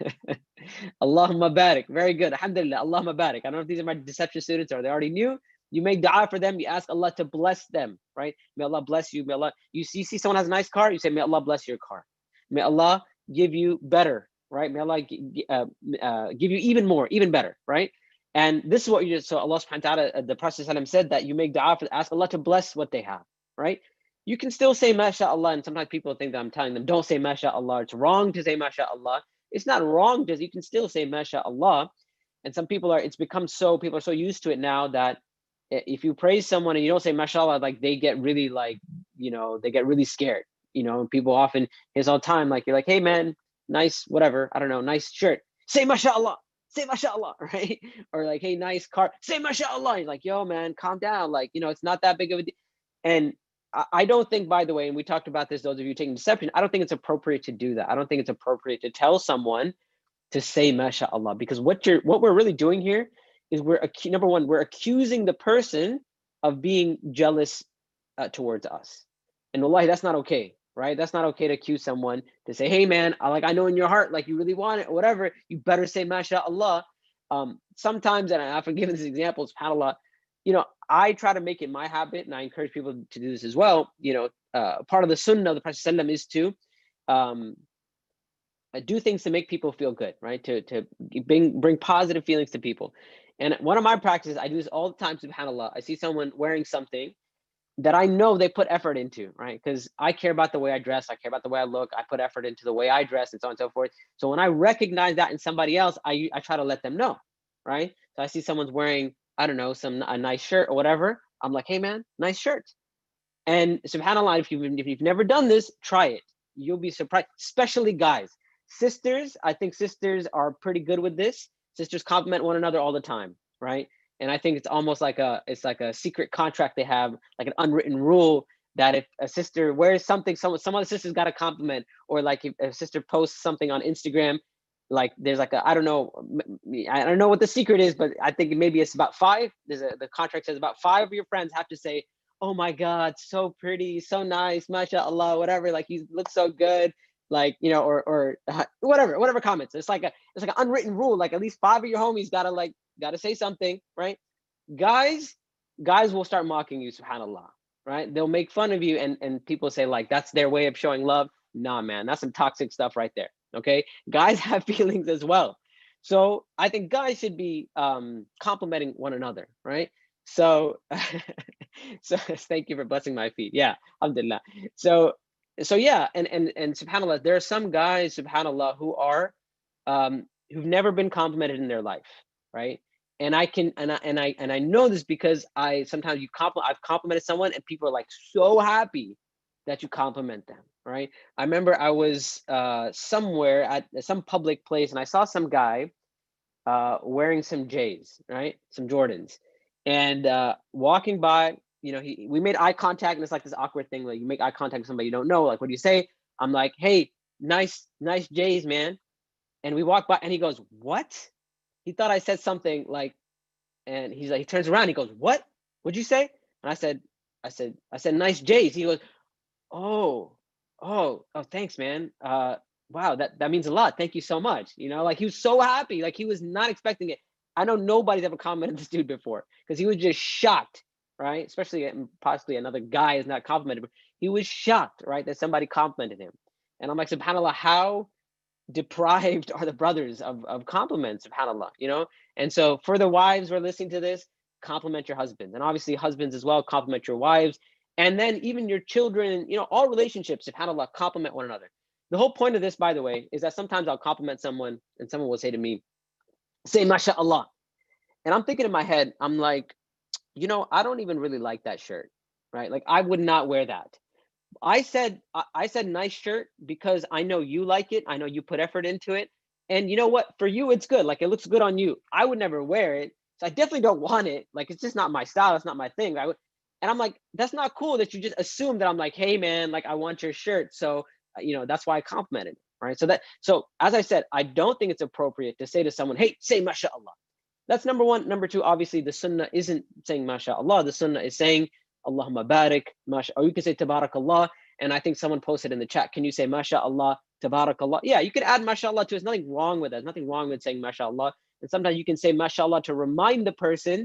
Allahumma barik. Very good. Alhamdulillah. Allahumma barik. I don't know if these are my deception students or they already knew, You make dua for them. You ask Allah to bless them, right? May Allah bless you. May Allah, you see, see someone has a nice car. You say, may Allah bless your car. May Allah give you better, right? May Allah uh, uh, give you even more, even better, right? And this is what you just, so Allah subhanahu wa ta'ala, the Prophet said that you make dua for, ask Allah to bless what they have, right? You can still say mashallah, and sometimes people think that I'm telling them, don't say mashallah. It's wrong to say mashallah. It's not wrong, because you can still say mashallah. And some people are, it's become so, people are so used to it now that if you praise someone and you don't say mashallah, like they get really like, you know, they get really scared. You know, people often, here's all the time, like you're like, hey man, nice, whatever, I don't know, nice shirt. Say mashallah, say mashallah, right? Or like, hey, nice car, say mashallah. You're like, yo man, calm down. Like, you know, it's not that big of a deal. And I don't think, by the way, and we talked about this, those of you taking deception, I don't think it's appropriate to do that. I don't think it's appropriate to tell someone to say mashallah, because what you're, what we're really doing here is we're, number one, we're accusing the person of being jealous uh, towards us. And wallahi, that's not okay, right? That's not okay to accuse someone to say, hey man, I like, I know in your heart, like you really want it or whatever, you better say mashallah. Um, sometimes, and I've often given this example, subhanAllah, you know, I try to make it my habit, and I encourage people to do this as well. You know, uh, part of the sunnah of the Prophet ﷺ is to um, do things to make people feel good, right? To, to bring, bring positive feelings to people. And one of my practices, I do this all the time, subhanAllah. I see someone wearing something that I know they put effort into, right? Because I care about the way I dress, I care about the way I look, I put effort into the way I dress, and so on and so forth. So when I recognize that in somebody else, I, I try to let them know, right? So I see someone's wearing, I don't know, some a nice shirt or whatever. I'm like, hey man, nice shirt. And subhanAllah, if you've, if you've never done this, try it. You'll be surprised, especially guys. Sisters, I think sisters are pretty good with this. Sisters compliment one another all the time, right? And I think it's almost like a, it's like a secret contract they have, like an unwritten rule that if a sister wears something, some, some other sisters got a compliment, or like if a sister posts something on Instagram, like there's like a, I don't know, I don't know what the secret is, but I think maybe it's about five. There's a, the contract says about five of your friends have to say, oh my God, so pretty, so nice, mashallah, whatever, like you look so good. Like, you know, or or uh, whatever, whatever comments. It's like a, it's like an unwritten rule. Like at least five of your homies gotta like, gotta say something, right? Guys, guys will start mocking you, subhanAllah, right? They'll make fun of you, and, and people say like, that's their way of showing love. Nah, man, that's some toxic stuff right there, okay? Guys have feelings as well. So I think guys should be um, complimenting one another, right? So, so thank you for blessing my feet. Yeah, alhamdulillah. So, So yeah, and and and subhanAllah, there are some guys, subhanAllah, who are um, who've never been complimented in their life, right? And I can and I and I and I know this because I sometimes you compliment I've complimented someone and people are like so happy that you compliment them, right? I remember I was uh, somewhere at some public place and I saw some guy uh, wearing some J's, right? Some Jordans, and uh, walking by. You know, he, we made eye contact, and it's like this awkward thing, like you make eye contact with somebody you don't know, like, what do you say? I'm like, hey, nice, nice J's, man. And we walk by, and he goes, what? He thought I said something like, and he's like, he turns around, he goes, what? What'd you say? And I said, I said, I said, nice J's. He goes, oh, oh, oh, thanks, man. Uh, wow, that, that means a lot. Thank you so much. You know, like he was so happy, like he was not expecting it. I know nobody's ever commented this dude before because he was just shocked. Right? Especially possibly another guy is not complimented. He was shocked, right, that somebody complimented him. And I'm like, subhanAllah, how deprived are the brothers of, of compliments, subhanAllah, you know? And so for the wives who are listening to this, compliment your husbands. And obviously husbands as well, compliment your wives. And then even your children, you know, all relationships, subhanAllah, compliment one another. The whole point of this, by the way, is that sometimes I'll compliment someone and someone will say to me, say, mashallah. And I'm thinking in my head, I'm like, you know, I don't even really like that shirt, right? Like I would not wear that. I said, I said nice shirt because I know you like it. I know you put effort into it. And you know what? For you, it's good. Like it looks good on you. I would never wear it. So I definitely don't want it. Like, it's just not my style. It's not my thing. I would, and I'm like, that's not cool that you just assume that I'm like, hey man, like I want your shirt. So, you know, that's why I complimented, right? So that, so as I said, I don't think it's appropriate to say to someone, hey, say mashallah. That's number one. Number two, obviously the sunnah isn't saying mashallah. The sunnah is saying Allahumma barik, masha, or you can say tabarakallah. And I think someone posted in the chat, can you say mashallah, tabarakallah? Yeah, you could add mashallah to it. There's nothing wrong with that. There's nothing wrong with saying mashallah. And sometimes you can say mashallah to remind the person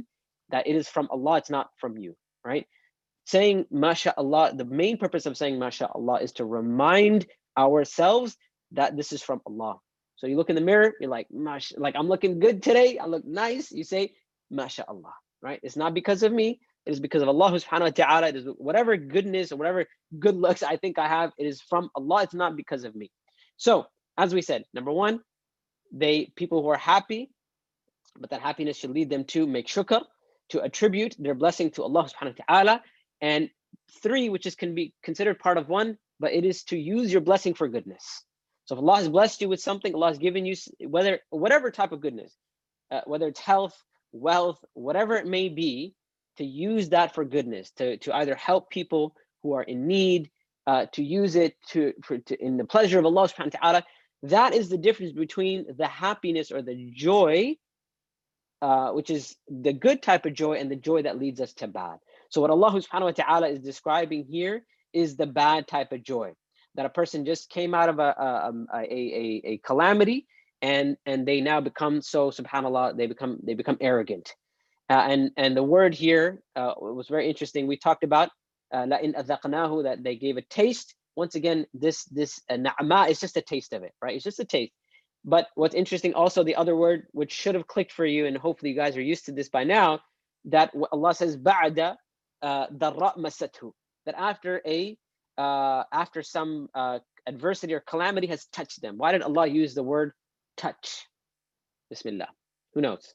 that it is from Allah, it's not from you, right? Saying MashaAllah, the main purpose of saying MashaAllah is to remind ourselves that this is from Allah. So you look in the mirror, you're like, Mash, like I'm looking good today, I look nice. You say, MashaAllah, right? It's not because of me, it is because of Allah subhanahu wa ta'ala. It is whatever goodness or whatever good looks I think I have, it is from Allah, it's not because of me. So as we said, number one, they people who are happy, but that happiness should lead them to make shukr, to attribute their blessing to Allah subhanahu wa ta'ala. And three, which is can be considered part of one, but it is to use your blessing for goodness. So if Allah has blessed you with something, Allah has given you whether whatever type of goodness, uh, whether it's health, wealth, whatever it may be, to use that for goodness, to, to either help people who are in need, uh, to use it to, for, to in the pleasure of Allah subhanahu wa ta'ala. That is the difference between the happiness or the joy, uh, which is the good type of joy, and the joy that leads us to bad. So what Allah subhanahu wa ta'ala is describing here is the bad type of joy, that a person just came out of a, a, a, a, a calamity, and, and they now become so, subhanAllah, they become, they become arrogant. Uh, and, and the word here uh, was very interesting. We talked about uh, la in adhaqnahu, that they gave a taste. Once again, this this uh, na'ma is just a taste of it, right? It's just a taste. But what's interesting also, the other word, which should have clicked for you, and hopefully you guys are used to this by now, that Allah says ba'da darra masathu, that after a uh, after some uh, adversity or calamity has touched them. Why did Allah use the word touch? Bismillah. Who knows?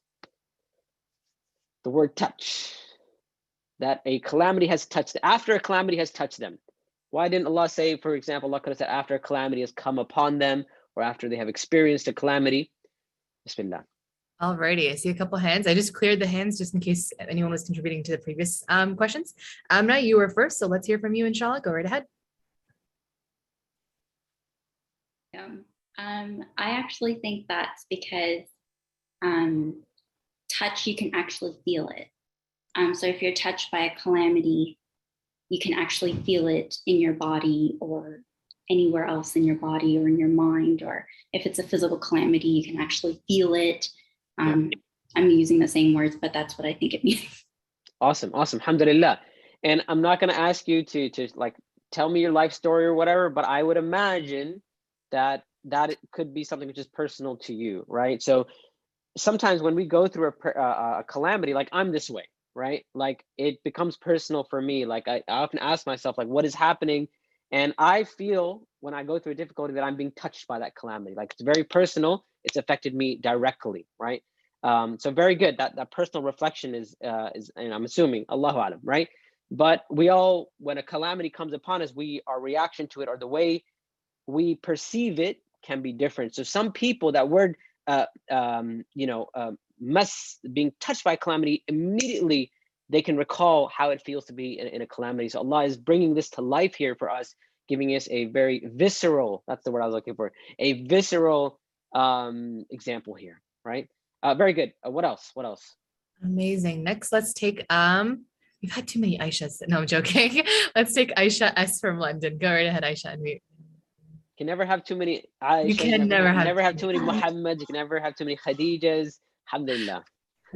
The word touch, that a calamity has touched, after a calamity has touched them. Why didn't Allah say, for example, Allah could have said after a calamity has come upon them, or after they have experienced a calamity? Bismillah. Alrighty, I see a couple hands. I just cleared the hands just in case anyone was contributing to the previous um, questions. Amna, you were first, so let's hear from you, inshallah. Go right ahead. Um, um, I actually think that's because um, touch, you can actually feel it. Um, so if you're touched by a calamity, you can actually feel it in your body or anywhere else in your body or in your mind. Or if it's a physical calamity, you can actually feel it. Um, I'm using the same words, but that's what I think it means. Awesome, awesome, alhamdulillah. And I'm not gonna ask you to, to like, tell me your life story or whatever, but I would imagine that that it could be something which is personal to you, right? So sometimes when we go through a, a, a calamity, like I'm this way, right? Like it becomes personal for me. Like I, I often ask myself, like, what is happening? And I feel when I go through a difficulty that I'm being touched by that calamity. Like it's very personal. It's affected me directly, right? Um, so very good. That that personal reflection is, uh, is, and I'm assuming, Allahu Alam, right? But we all, when a calamity comes upon us, we, our reaction to it or the way we perceive it can be different. So some people, that word, uh, um, you know, uh, must being touched by calamity, immediately they can recall how it feels to be in, in a calamity. So Allah is bringing this to life here for us, giving us a very visceral, that's the word I was looking for, a visceral um, example here, right? Uh, very good. Uh, what else? What else? Amazing. Next, let's take, um, we've had too many Aishas. No, I'm joking. Let's take Aisha S from London. Go right ahead, Aisha. And we can never have too many Aisha. You can never, never have, never have too many Muhammads. You can never have too many Khadijas. Alhamdulillah.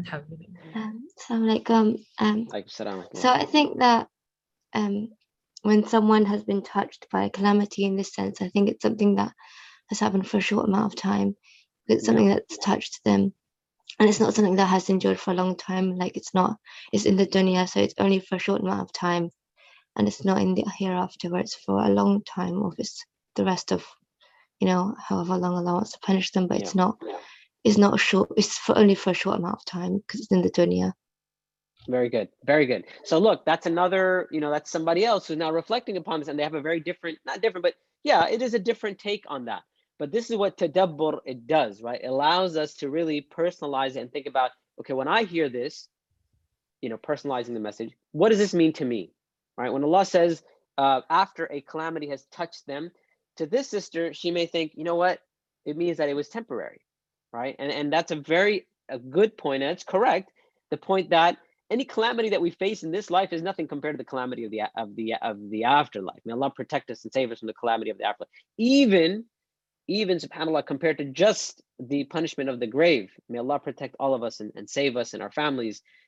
Um, Assalamualaikum. Um, so I think that um, when someone has been touched by a calamity in this sense, I think it's something that has happened for a short amount of time. It's something that's touched them. And it's not something that has endured for a long time. Like it's not, it's in the dunya, so it's only for a short amount of time. And it's not in the hereafter where it's for a long time, or if it's the rest of, you know, however long Allah wants to punish them, but yeah. it's not, it's not short, it's for only for a short amount of time because it's in the dunya. Very good, very good. So look, that's another, you know, that's somebody else who's now reflecting upon this, and they have a very different, not different, but yeah, it is a different take on that. But this is what tadabbur it does, right? It allows us to really personalize it and think about, okay, when I hear this, you know, personalizing the message, what does this mean to me, right? When Allah says, uh, after a calamity has touched them, to this sister, she may think, you know what? It means that it was temporary, right? And, and that's a very a good point, and it's correct. The point that any calamity that we face in this life is nothing compared to the calamity of the of the of the afterlife. May Allah protect us and save us from the calamity of the afterlife. Even Even, subhanAllah, compared to just the punishment of the grave. May Allah protect all of us and, and save us and our families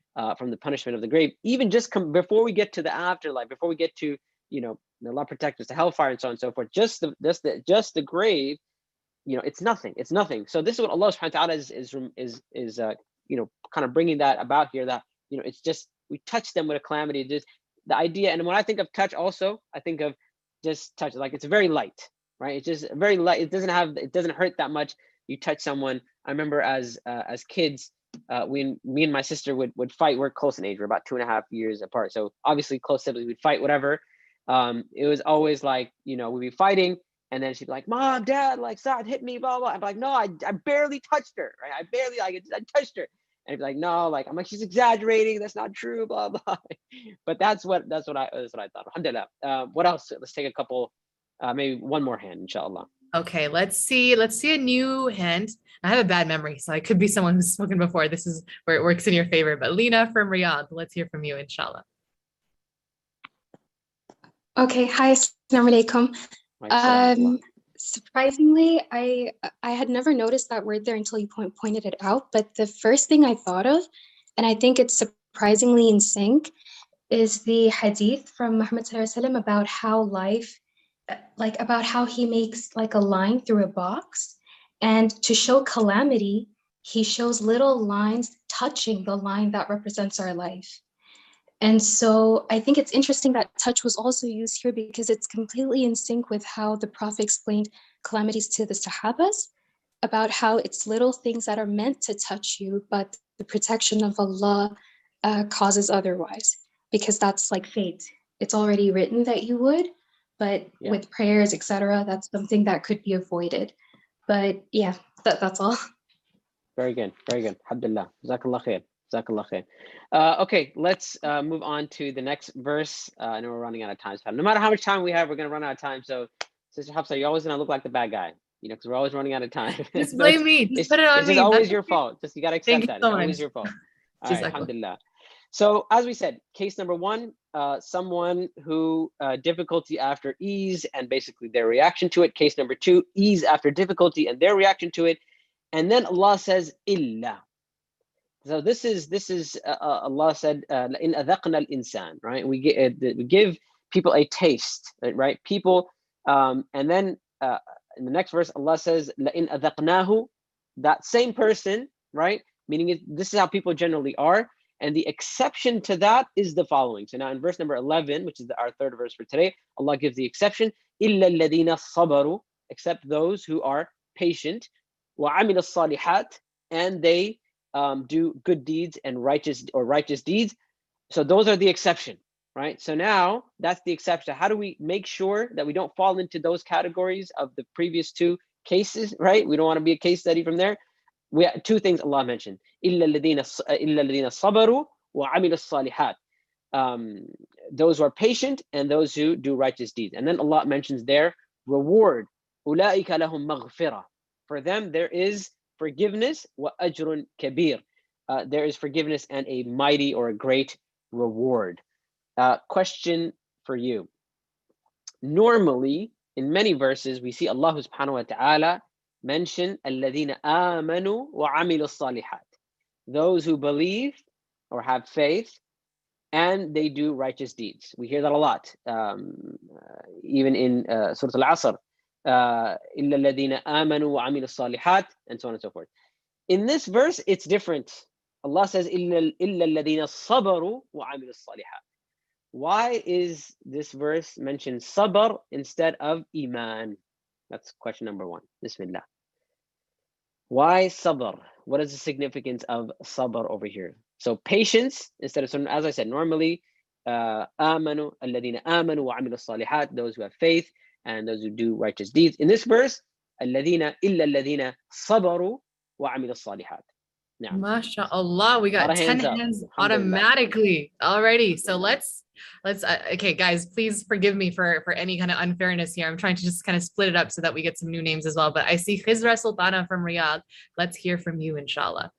uh, from the punishment of the grave. Even just com- before we get to the afterlife, before we get to, you know, Allah protect us, to hellfire and so on and so forth, just the just the just the grave, you know, it's nothing. It's nothing. So this is what Allah subhanahu wa ta'ala is is is is uh, you know, kind of bringing that about here, that, you know, it's just we touch them with a calamity. Just the idea, and when I think of touch, also I think of just touch, like it's very light, right? It's just very light. It doesn't have, it doesn't hurt that much. You touch someone. I remember as uh, as kids, uh, when me and my sister would would fight. We're close in age. We're about two and a half years apart. So obviously close siblings. We'd fight, whatever. Um, it was always like, you know, we'd be fighting, and then she'd be like, "Mom, Dad, like Saad hit me, blah blah." I'm like, "No, I, I barely touched her, right? I barely like I touched her." And he'd be like, "No, like I'm like she's exaggerating. That's not true, blah blah." But that's what that's what I that's what I thought. Alhamdulillah. Uh, what else? Let's take a couple, uh, maybe one more hand, inshallah. Okay, let's see. Let's see a new hand. I have a bad memory, so I could be someone who's spoken before. This is where it works in your favor. But Lena from Riyadh, let's hear from you, inshallah. Okay, hi, assalamu alaikum. Um, surprisingly, I I had never noticed that word there until you point, pointed it out. But the first thing I thought of, and I think it's surprisingly in sync, is the hadith from Muhammad sallallahu alaihi wasallam about how life, like about how he makes like a line through a box, and to show calamity, he shows little lines touching the line that represents our life. And so I think it's interesting that touch was also used here, because it's completely in sync with how the Prophet explained calamities to the Sahabas, about how it's little things that are meant to touch you, but the protection of Allah uh, causes otherwise, because that's like fate. It's already written that you would, but Yeah. with prayers, et cetera, that's something that could be avoided. But yeah, that, that's all. Very good, very good. Alhamdulillah. Jazakallah khair. Jazakallah khair. Uh, okay, let's uh, move on to the next verse. Uh, I know we're running out of time. So no matter how much time we have, we're going to run out of time. So, Sister Hafsa, you're always going to look like the bad guy, you know, because we're always running out of time. Just So blame it's- me. Just it's, put it on it's me. just always That's your okay. fault. Just you got to Thank accept you that. so It's always much. your fault. All right, Jazakallah. alhamdulillah. So as we said, case number one, uh, someone who uh, difficulty after ease and basically their reaction to it. Case number two, ease after difficulty and their reaction to it. And then Allah says, illa. So this is, this is uh, uh, Allah said, uh, in adhaqna al-insan, right? We, get, uh, we give people a taste, right? People, um, and then uh, in the next verse, Allah says, لَإِنْ أَذَقْنَاهُ, that same person, right? Meaning it, this is how people generally are. And the exception to that is the following. So now in verse number eleven, which is the, our third verse for today, Allah gives the exception, إِلَّا الَّذِينَ صَبَرُوا, except those who are patient, وَعَمِلَ الصَّالِحَاتِ, and they um, do good deeds and righteous or righteous deeds. So those are the exception, right? So now that's the exception. How do we make sure that we don't fall into those categories of the previous two cases, right? We don't want to be a case study from there. We have two things Allah mentioned. إِلَّا الَّذِينَ إِلَّا الَّذِينَ صَبَرُوا وَعَمِلُوا الصَّالِحَاتِ. Um, those who are patient and those who do righteous deeds. And then Allah mentions their reward. أُولَٰئِكَ لَهُمْ مَغْفِرَةٌ. For them there is forgiveness, وَأَجْرٌ كَبِيرٌ. Uh, there is forgiveness and a mighty or a great reward. Uh, question for you. Normally, in many verses, we see Allah subhanahu wa ta'ala mention الَّذِينَ آمَنُوا وَعَمِلُوا الصَّالِحَاتِ. Those who believe or have faith and they do righteous deeds. We hear that a lot, um, uh, even in uh, Surah Al-Asr. Uh, إِلَّا الَّذِينَ آمَنُوا وَعَمِلُوا الصَّالِحَاتِ, and so on and so forth. In this verse, it's different. Allah says, إِلَّا الَّذِينَ صَبَرُوا وَعَمِلُوا الصَّالِحَاتِ. Why is this verse mentioned sabr instead of iman? That's question number one. Bismillah. Why sabr? What is the significance of sabr over here? So patience instead of, as I said, normally uh, amanu, alladhina amanu wa amilu salihat, those who have faith and those who do righteous deeds. In this verse, alladhina illa alladhina sabaru wa amilu salihat. Now, MashaAllah, we got ten hands, hands up. automatically. Alrighty, so let's let's uh, okay, guys, please forgive me for for any kind of unfairness here. I'm trying to just kind of split it up so that we get some new names as well. But I see Khizra Sultana from Riyadh. Let's hear from you, inshallah.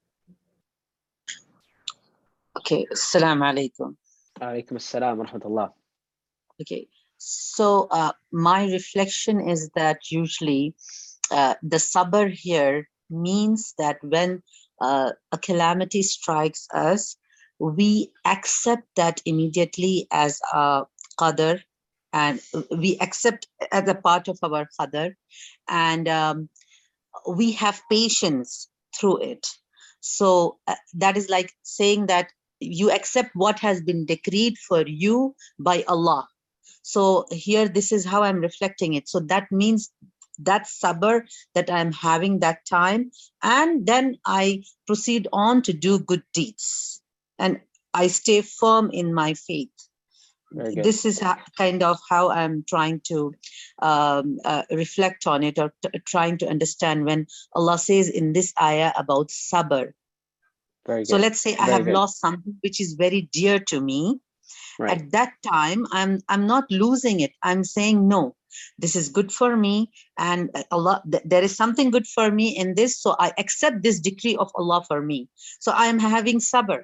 Okay, assalamu alaikum. Alaikum assalam wa rahmatullah. Okay, so uh, my reflection is that usually uh, the sabr here means that when uh, a calamity strikes us, we accept that immediately as a qadr, and we accept as a part of our qadr, and um, we have patience through it. So uh, that is like saying that you accept what has been decreed for you by Allah. So here, this is how I'm reflecting it. So that means that sabr that I'm having that time, and then I proceed on to do good deeds, and I stay firm in my faith. This is how, kind of how I'm trying to um, uh, reflect on it, or t- trying to understand when Allah says in this ayah about sabr. Very So good. let's say I Very have good. lost something which is very dear to me. Right. At that time, I'm I'm not losing it. I'm saying, no, this is good for me, and Allah, th- there is something good for me in this. So I accept this decree of Allah for me. So I am having sabr.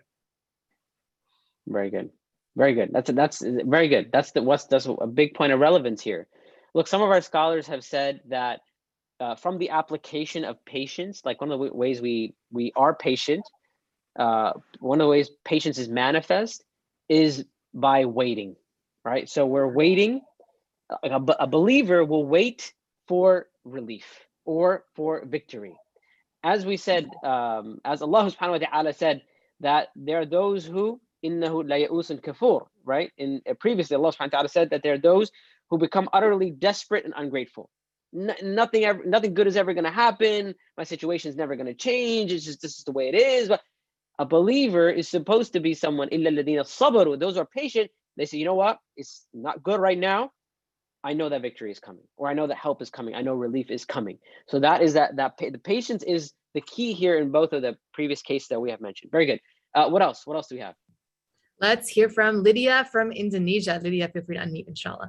Very good. Very good. That's a, that's very good. That's the what's that's a big point of relevance here. Look, some of our scholars have said that uh, from the application of patience, like one of the ways we we are patient, uh, one of the ways patience is manifest is by waiting, right? So we're waiting. A, a believer will wait for relief or for victory. As we said, um, as Allah subhanahu wa ta'ala said, that there are those who innahu la ya'usun kafur, right? In uh, previously, Allah subhanahu wa ta'ala said that there are those who become utterly desperate and ungrateful. N- nothing ever, nothing good is ever going to happen. My situation is never going to change. It's just this is the way it is. But a believer is supposed to be someone, illa alladhina sabaru, those who are patient. They say, you know what? It's not good right now. I know that victory is coming, or I know that help is coming. I know relief is coming. So that is that, that the patience is the key here in both of the previous cases that we have mentioned. Very good. Uh, what else? What else do we have? Let's hear from Lydia from Indonesia. Lydia, feel free to unmute, inshallah.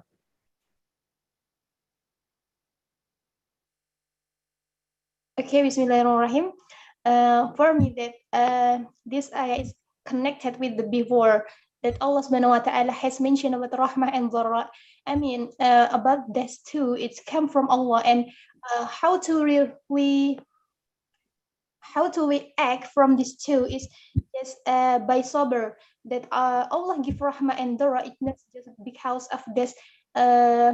Okay, Bismillahirrahmanirrahim. Uh, for me, that uh, this ayah is connected with the before that Allah subhanahu wa ta'ala has mentioned about rahmah and dharra. I mean, uh, about this too, it's come from Allah, and uh, how to re- we how to we act from this two is just uh, by sabr, that uh, Allah give rahmah and dharra. It's not just because of this. Uh,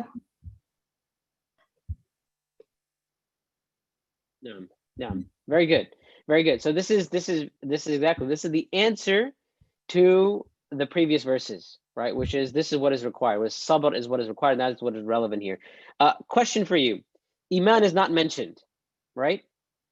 No, no. Very good. Very good. So this is this is this is exactly this is the answer to the previous verses, right? Which is this is what is required. Which sabr is what is required, and that is what is relevant here. Uh, question for you: Iman is not mentioned, right?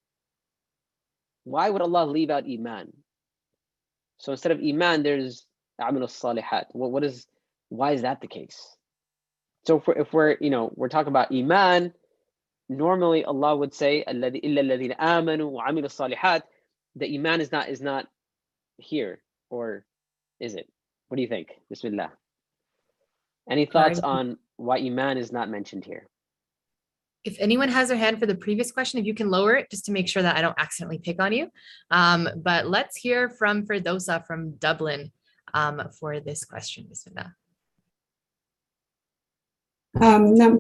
Why would Allah leave out Iman? So instead of Iman, there's Amal al-Salihat. What what is why is that the case? So if we're, if we're you know we're talking about Iman. Normally, Allah would say, "Alladhi illa alladhina amanu wa amilu salihat." The iman is not is not here, or is it? What do you think? Bismillah. Any thoughts on why iman is not mentioned here? If anyone has their hand for the previous question, if you can lower it just to make sure that I don't accidentally pick on you. Um, but let's hear from Firdosa from Dublin um, for this question. Bismillah. Um, no.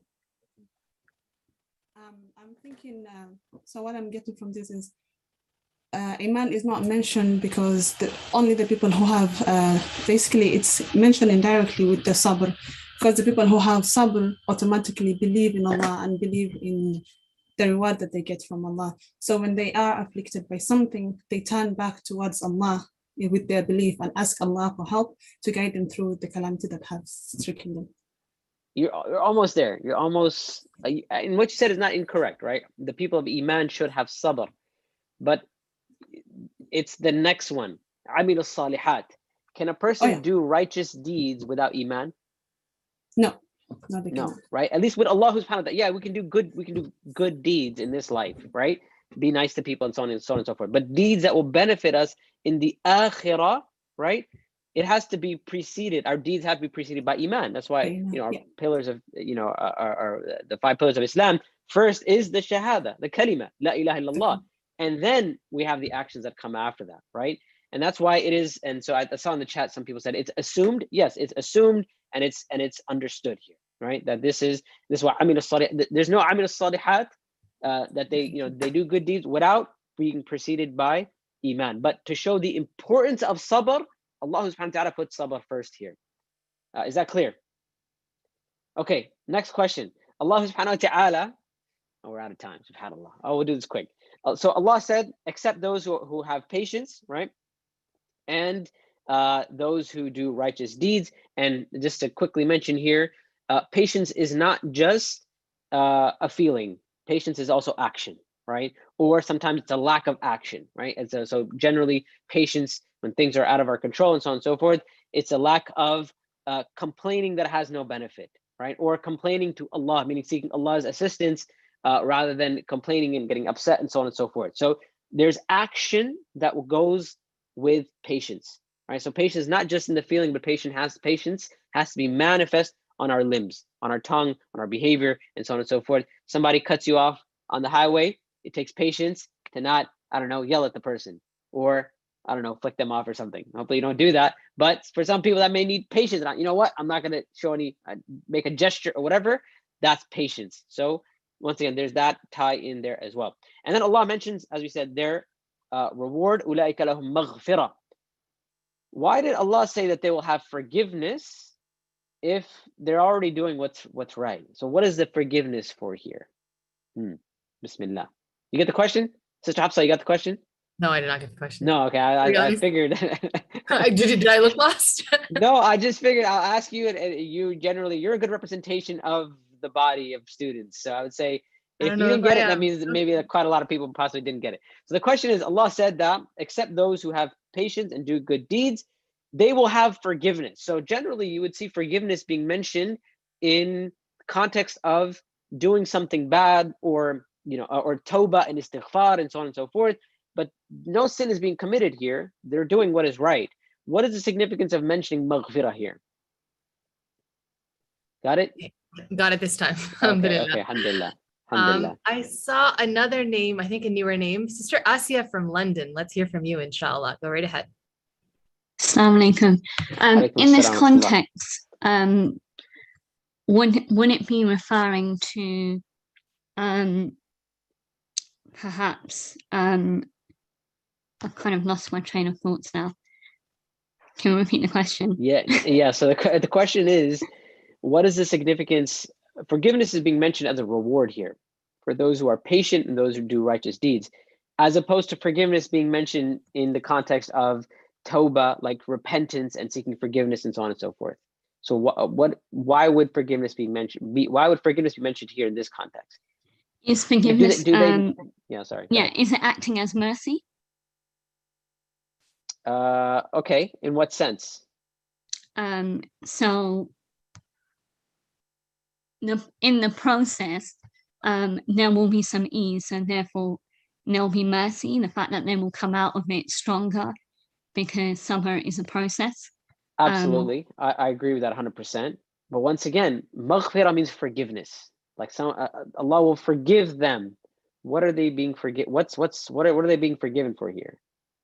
I'm thinking, uh, so what I'm getting from this is uh, Iman is not mentioned because the, only the people who have, uh, basically it's mentioned indirectly with the sabr, because the people who have sabr automatically believe in Allah and believe in the reward that they get from Allah. So when they are afflicted by something, they turn back towards Allah with their belief and ask Allah for help to guide them through the calamity that has stricken them. You're, you're almost there. You're almost, in what you said is not incorrect, right? The people of Iman should have sabr, but it's the next one. Amil al-Salihat. Can a person oh, yeah. do righteous deeds without Iman? No. No, they no, right? At least with Allah subhanahu wa ta'ala, yeah, we can do good, we can do good deeds in this life, right? Be nice to people and so on and so on and so forth. But deeds that will benefit us in the akhirah, right? It has to be preceded. Our deeds have to be preceded by iman. That's why you know our yeah. pillars of you know are, are the five pillars of Islam. First is the shahada, the kalima, la ilaha illallah, and then we have the actions that come after that, right? And that's why it is. And so I, I saw in the chat some people said it's assumed. Yes, it's assumed, and it's and it's understood here, right? That this is this is why amil as-salih. There's no amil as-salihat uh, that they you know they do good deeds without being preceded by iman. But to show the importance of sabr, Allah subhanahu wa ta'ala put sabr first here. Uh, is that clear? Okay, next question. Allah subhanahu wa ta'ala, oh, we're out of time, subhanAllah. Oh, we'll do this quick. Uh, so Allah said, except those who, who have patience, right? And uh, those who do righteous deeds. And just to quickly mention here, uh, patience is not just uh, a feeling. Patience is also action, right? Or sometimes it's a lack of action, right? And so, so generally patience, when things are out of our control and so on and so forth, it's a lack of uh, complaining that has no benefit, right? Or complaining to Allah, meaning seeking Allah's assistance uh, rather than complaining and getting upset and so on and so forth. So there's action that goes with patience, right? So patience is not just in the feeling, but patience has patience has to be manifest on our limbs, on our tongue, on our behavior, and so on and so forth. Somebody cuts you off on the highway, it takes patience to not, I don't know, yell at the person or, I don't know, flick them off or something. Hopefully you don't do that. But for some people that may need patience, you know what, I'm not going to show any, uh, make a gesture or whatever, that's patience. So once again, there's that tie in there as well. And then Allah mentions, as we said, their uh, reward, أُولَٰئِكَ لَهُمْ مَغْفِرَةٌ. Why did Allah say that they will have forgiveness if they're already doing what's what's right? So what is the forgiveness for here? Hmm. Bismillah. You get the question? Sister Hafsa, you got the question? No, I did not get the question. No, okay, I, I, I figured. did, did I look lost? No, I just figured I'll ask you, and, and you generally, you're a good representation of the body of students. So I would say, if you didn't get it, that means maybe that quite a lot of people possibly didn't get it. So the question is, Allah said that, except those who have patience and do good deeds, they will have forgiveness. So generally, you would see forgiveness being mentioned in context of doing something bad, or you know, or tawbah and istighfar and so on and so forth. But no sin is being committed here. They're doing what is right. What is the significance of mentioning maghfirah here? Got it? Got it this time. Okay, okay, alhamdulillah. Alhamdulillah. Um, I saw another name, I think a newer name, Sister Asia from London. Let's hear from you, inshallah. Go right ahead. Assalamu alaikum. Um, in this context, um, wouldn't, wouldn't it be referring to um, perhaps, um, I've kind of lost my train of thoughts now. Can you repeat the question? Yeah, yeah. So the, the question is, what is the significance? Forgiveness is being mentioned as a reward here for those who are patient and those who do righteous deeds, as opposed to forgiveness being mentioned in the context of tawbah, like repentance and seeking forgiveness and so on and so forth. So what, what, why would forgiveness be mentioned? Be, why would forgiveness be mentioned here in this context? Is forgiveness? Do they, do they, um, yeah, sorry. Yeah, is it acting as mercy? Uh, okay, in what sense? Um, so the, in the process, um, there will be some ease, and therefore there will be mercy. The fact that they will come out of it stronger, because sabr is a process. Absolutely, um, I, I agree with that one hundred percent. But once again, maghfirah means forgiveness. Like some, uh, Allah will forgive them. What are they being forgive? What's what's what are what are they being forgiven for here?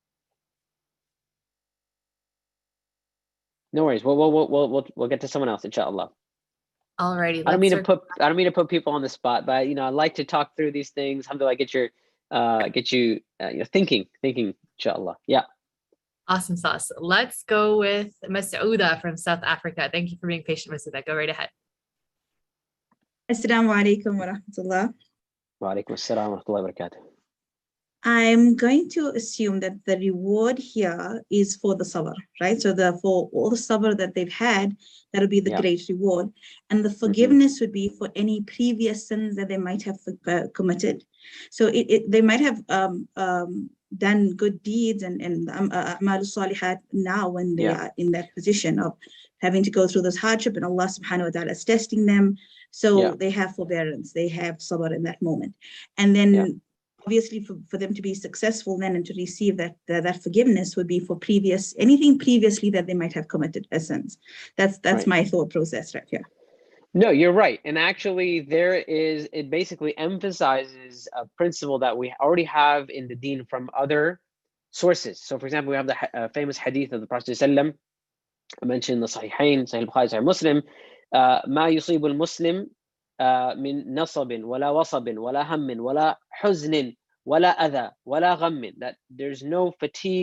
No worries. We'll we'll we'll we'll we'll get to someone else, inshallah. Alrighty. I don't mean to put I don't mean to put people on the spot, but you know, I like to talk through these things. Alhamdulillah, get your uh get you uh, you know thinking thinking, inshallah. Yeah. Awesome sauce. Let's go with Mas'ouda from South Africa. Thank you for being patient, Mas'ouda. Go right ahead. Assalamu alaikum wa rahmatullah. Wa alaikum assalam wa rahmatullahi wa barakatuh. I'm going to assume that the reward here is for the sabr, right? So the, for all the sabr that they've had, that'll be the yeah. great reward. And the forgiveness mm-hmm. would be for any previous sins that they might have uh, committed. So it, it, they might have um, um, done good deeds and, and um, uh, amal salihat now when they yeah. are in that position of having to go through this hardship, and Allah subhanahu wa ta'ala is testing them. So yeah. they have forbearance, they have sabr in that moment. And then yeah. obviously for, for them to be successful then and to receive that, that that forgiveness would be for previous, anything previously that they might have committed as sins. That's that's right. my thought process right here. No, you're right. And actually there is, it basically emphasizes a principle that we already have in the deen from other sources. So for example, we have the uh, famous hadith of the Prophet ﷺ, I mentioned the Sahihain, Sahih Bukhari, Sahih Muslim, ما يصيب المسلم من نصب ولا وصب ولا هم ولا حزن ولا أذى ولا غم, that there's no fatigue,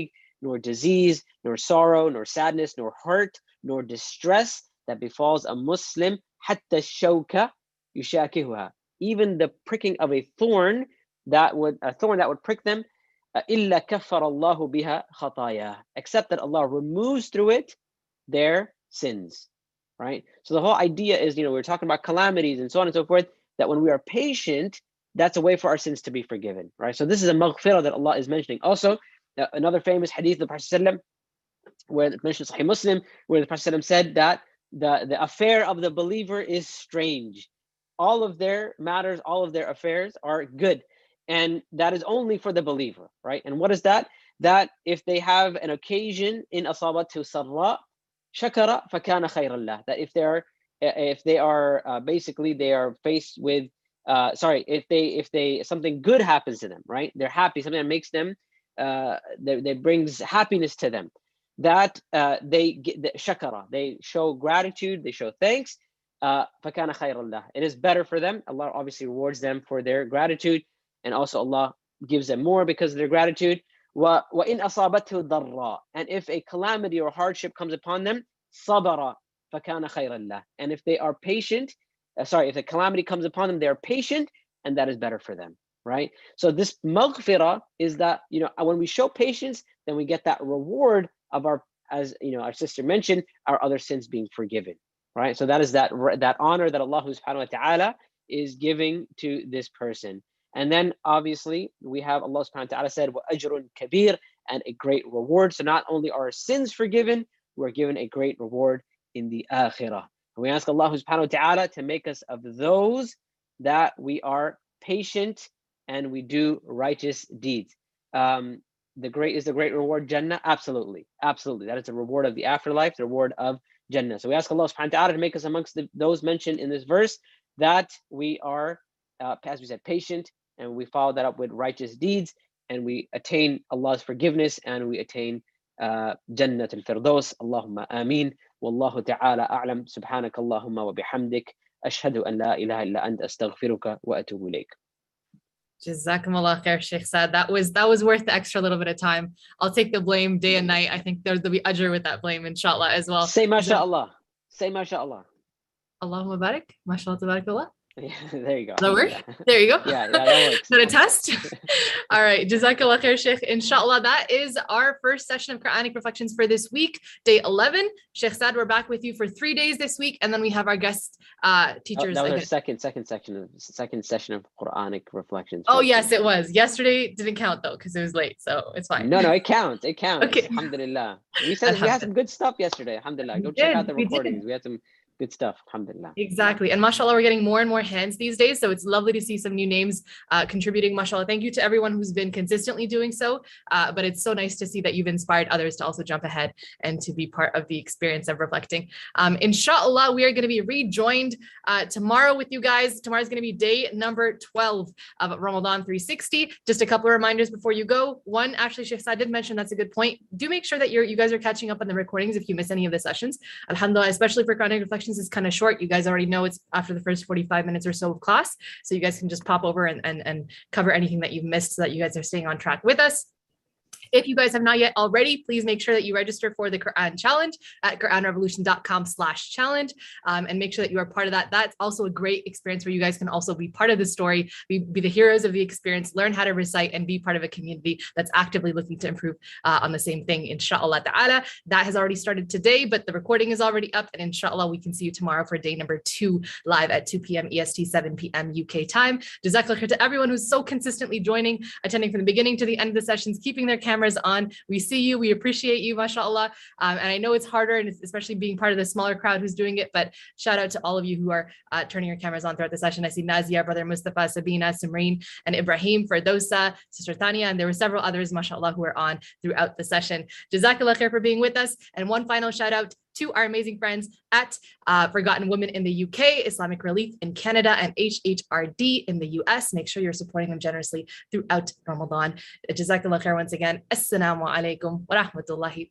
nor disease, nor sorrow, nor sadness, nor hurt, nor distress that befalls a Muslim, حتى الشوكة يشاكهها, even the pricking of a thorn that would a thorn that would prick them, إلا كفر الله بها خطاياه, except that Allah removes through it their sins. Right? So the whole idea is, you know, we're talking about calamities and so on and so forth, that when we are patient, that's a way for our sins to be forgiven. Right? So this is a maghfirah that Allah is mentioning. Also, uh, another famous hadith of the Prophet where it mentions Sahih Muslim, where the Prophet said that the, the affair of the believer is strange. All of their matters, all of their affairs are good. And that is only for the believer, right? And what is that? That if they have an occasion in asabatu sarra, shakara fakana khayrallah. That if they're if they are uh, basically they are faced with uh, sorry, if they if they something good happens to them, right? They're happy, something that makes them uh, that, that brings happiness to them. That uh, they get the shakara, they show gratitude, they show thanks. Uh, fakana khayrallah. It is better for them. Allah obviously rewards them for their gratitude. And also Allah gives them more because of their gratitude. وَإِنْ أَصَابَتْهُ ضَرَّا. And if a calamity or hardship comes upon them, صَبَرَ فَكَانَ خَيْرًا لَهُ. And if they are patient, uh, sorry, if a calamity comes upon them, they are patient, and that is better for them, right? So this maghfirah is that, you know, when we show patience, then we get that reward of our, as you know, our sister mentioned, our other sins being forgiven, right? So that is that, that honor that Allah subhanahu wa ta'ala is giving to this person. And then obviously we have Allah subhanahu wa ta'ala said, وَأَجْرٌ كَبِيرٌ, and a great reward. So not only are our sins forgiven, we're given a great reward in the akhirah. And we ask Allah subhanahu wa ta'ala to make us of those that we are patient and we do righteous deeds. Um, the great is the great reward Jannah? Absolutely. Absolutely. That is the reward of the afterlife, the reward of Jannah. So we ask Allah subhanahu wa ta'ala to make us amongst the, those mentioned in this verse, that we are, uh, as we said, patient, and we follow that up with righteous deeds, and we attain Allah's forgiveness, and we attain uh, Jannat al-Firdaus. Allahumma ameen. Wallahu ta'ala a'lam. Subhanaka Allahumma wa bihamdik. Ashhadu an la ilaha illa anta astaghfiruka wa atubu ilayk. Jazakumullah khair, Sheikh Saad. That was that was worth the extra little bit of time. I'll take the blame day and night. I think there's there'll be ajr with that blame, inshallah, as well. Say mashallah. Say mashallah. Allahumma barik. Mashallah tabarakallah. Yeah, there you go. Does that work? There you go. Yeah, yeah, that works. Is that a test? All right. Jazakallah khair, Sheikh. Inshallah, that is our first session of Quranic reflections for this week, day eleven. Sheikh Saad, we're back with you for three days this week, and then we have our guest uh, teachers. Oh, that was again. our second, second section of second session of Quranic reflections. Oh yes, it was. Yesterday didn't count though because it was late, so it's fine. No, no, it counts. It counts. Okay. Alhamdulillah. We said we had some good stuff yesterday. Alhamdulillah. Go We check did, out the we did. recordings. We had some good stuff. Alhamdulillah. Exactly. And mashallah, we're getting more and more hands these days. So it's lovely to see some new names uh, contributing. Mashallah. Thank you to everyone who's been consistently doing so. Uh, but it's so nice to see that you've inspired others to also jump ahead and to be part of the experience of reflecting. Um, inshallah, we are going to be rejoined uh, tomorrow with you guys. Tomorrow's going to be day number twelve of Ramadan three sixty. Just a couple of reminders before you go. One, actually, Sheikh Saad did mention, that's a good point. Do make sure that you're, you guys are catching up on the recordings if you miss any of the sessions. Alhamdulillah, especially for Quranic reflections, is kind of short. You guys already know it's after the first forty-five minutes or so of class. So you guys can just pop over and, and, and cover anything that you've missed so that you guys are staying on track with us. If you guys have not yet already, please make sure that you register for the Quran Challenge at quranrevolution.com slash challenge um, and make sure that you are part of that. That's also a great experience where you guys can also be part of the story, be, be the heroes of the experience, learn how to recite, and be part of a community that's actively looking to improve uh, on the same thing, inshallah ta'ala. That has already started today, but the recording is already up, and inshallah we can see you tomorrow for day number two live at two p.m. E S T, seven p.m. U K time. Jazakallah khair to everyone who's so consistently joining, attending from the beginning to the end of the sessions, keeping their cameras on. We see you, we appreciate you, mashallah. Um, and I know it's harder, and it's especially being part of the smaller crowd who's doing it, but shout out to all of you who are uh, turning your cameras on throughout the session. I see Nazia, brother Mustafa, Sabina, Simreen, and Ibrahim, Ferdosa, Sister Tania, and there were several others, mashallah, who are on throughout the session. Jazakallah khair for being with us. And one final shout out to our amazing friends at uh, Forgotten Women in the U K, Islamic Relief in Canada, and H H R D in the U S. Make sure you're supporting them generously throughout Ramadan. Jazakallah khair once again. Assalamu alaikum wa rahmatullahi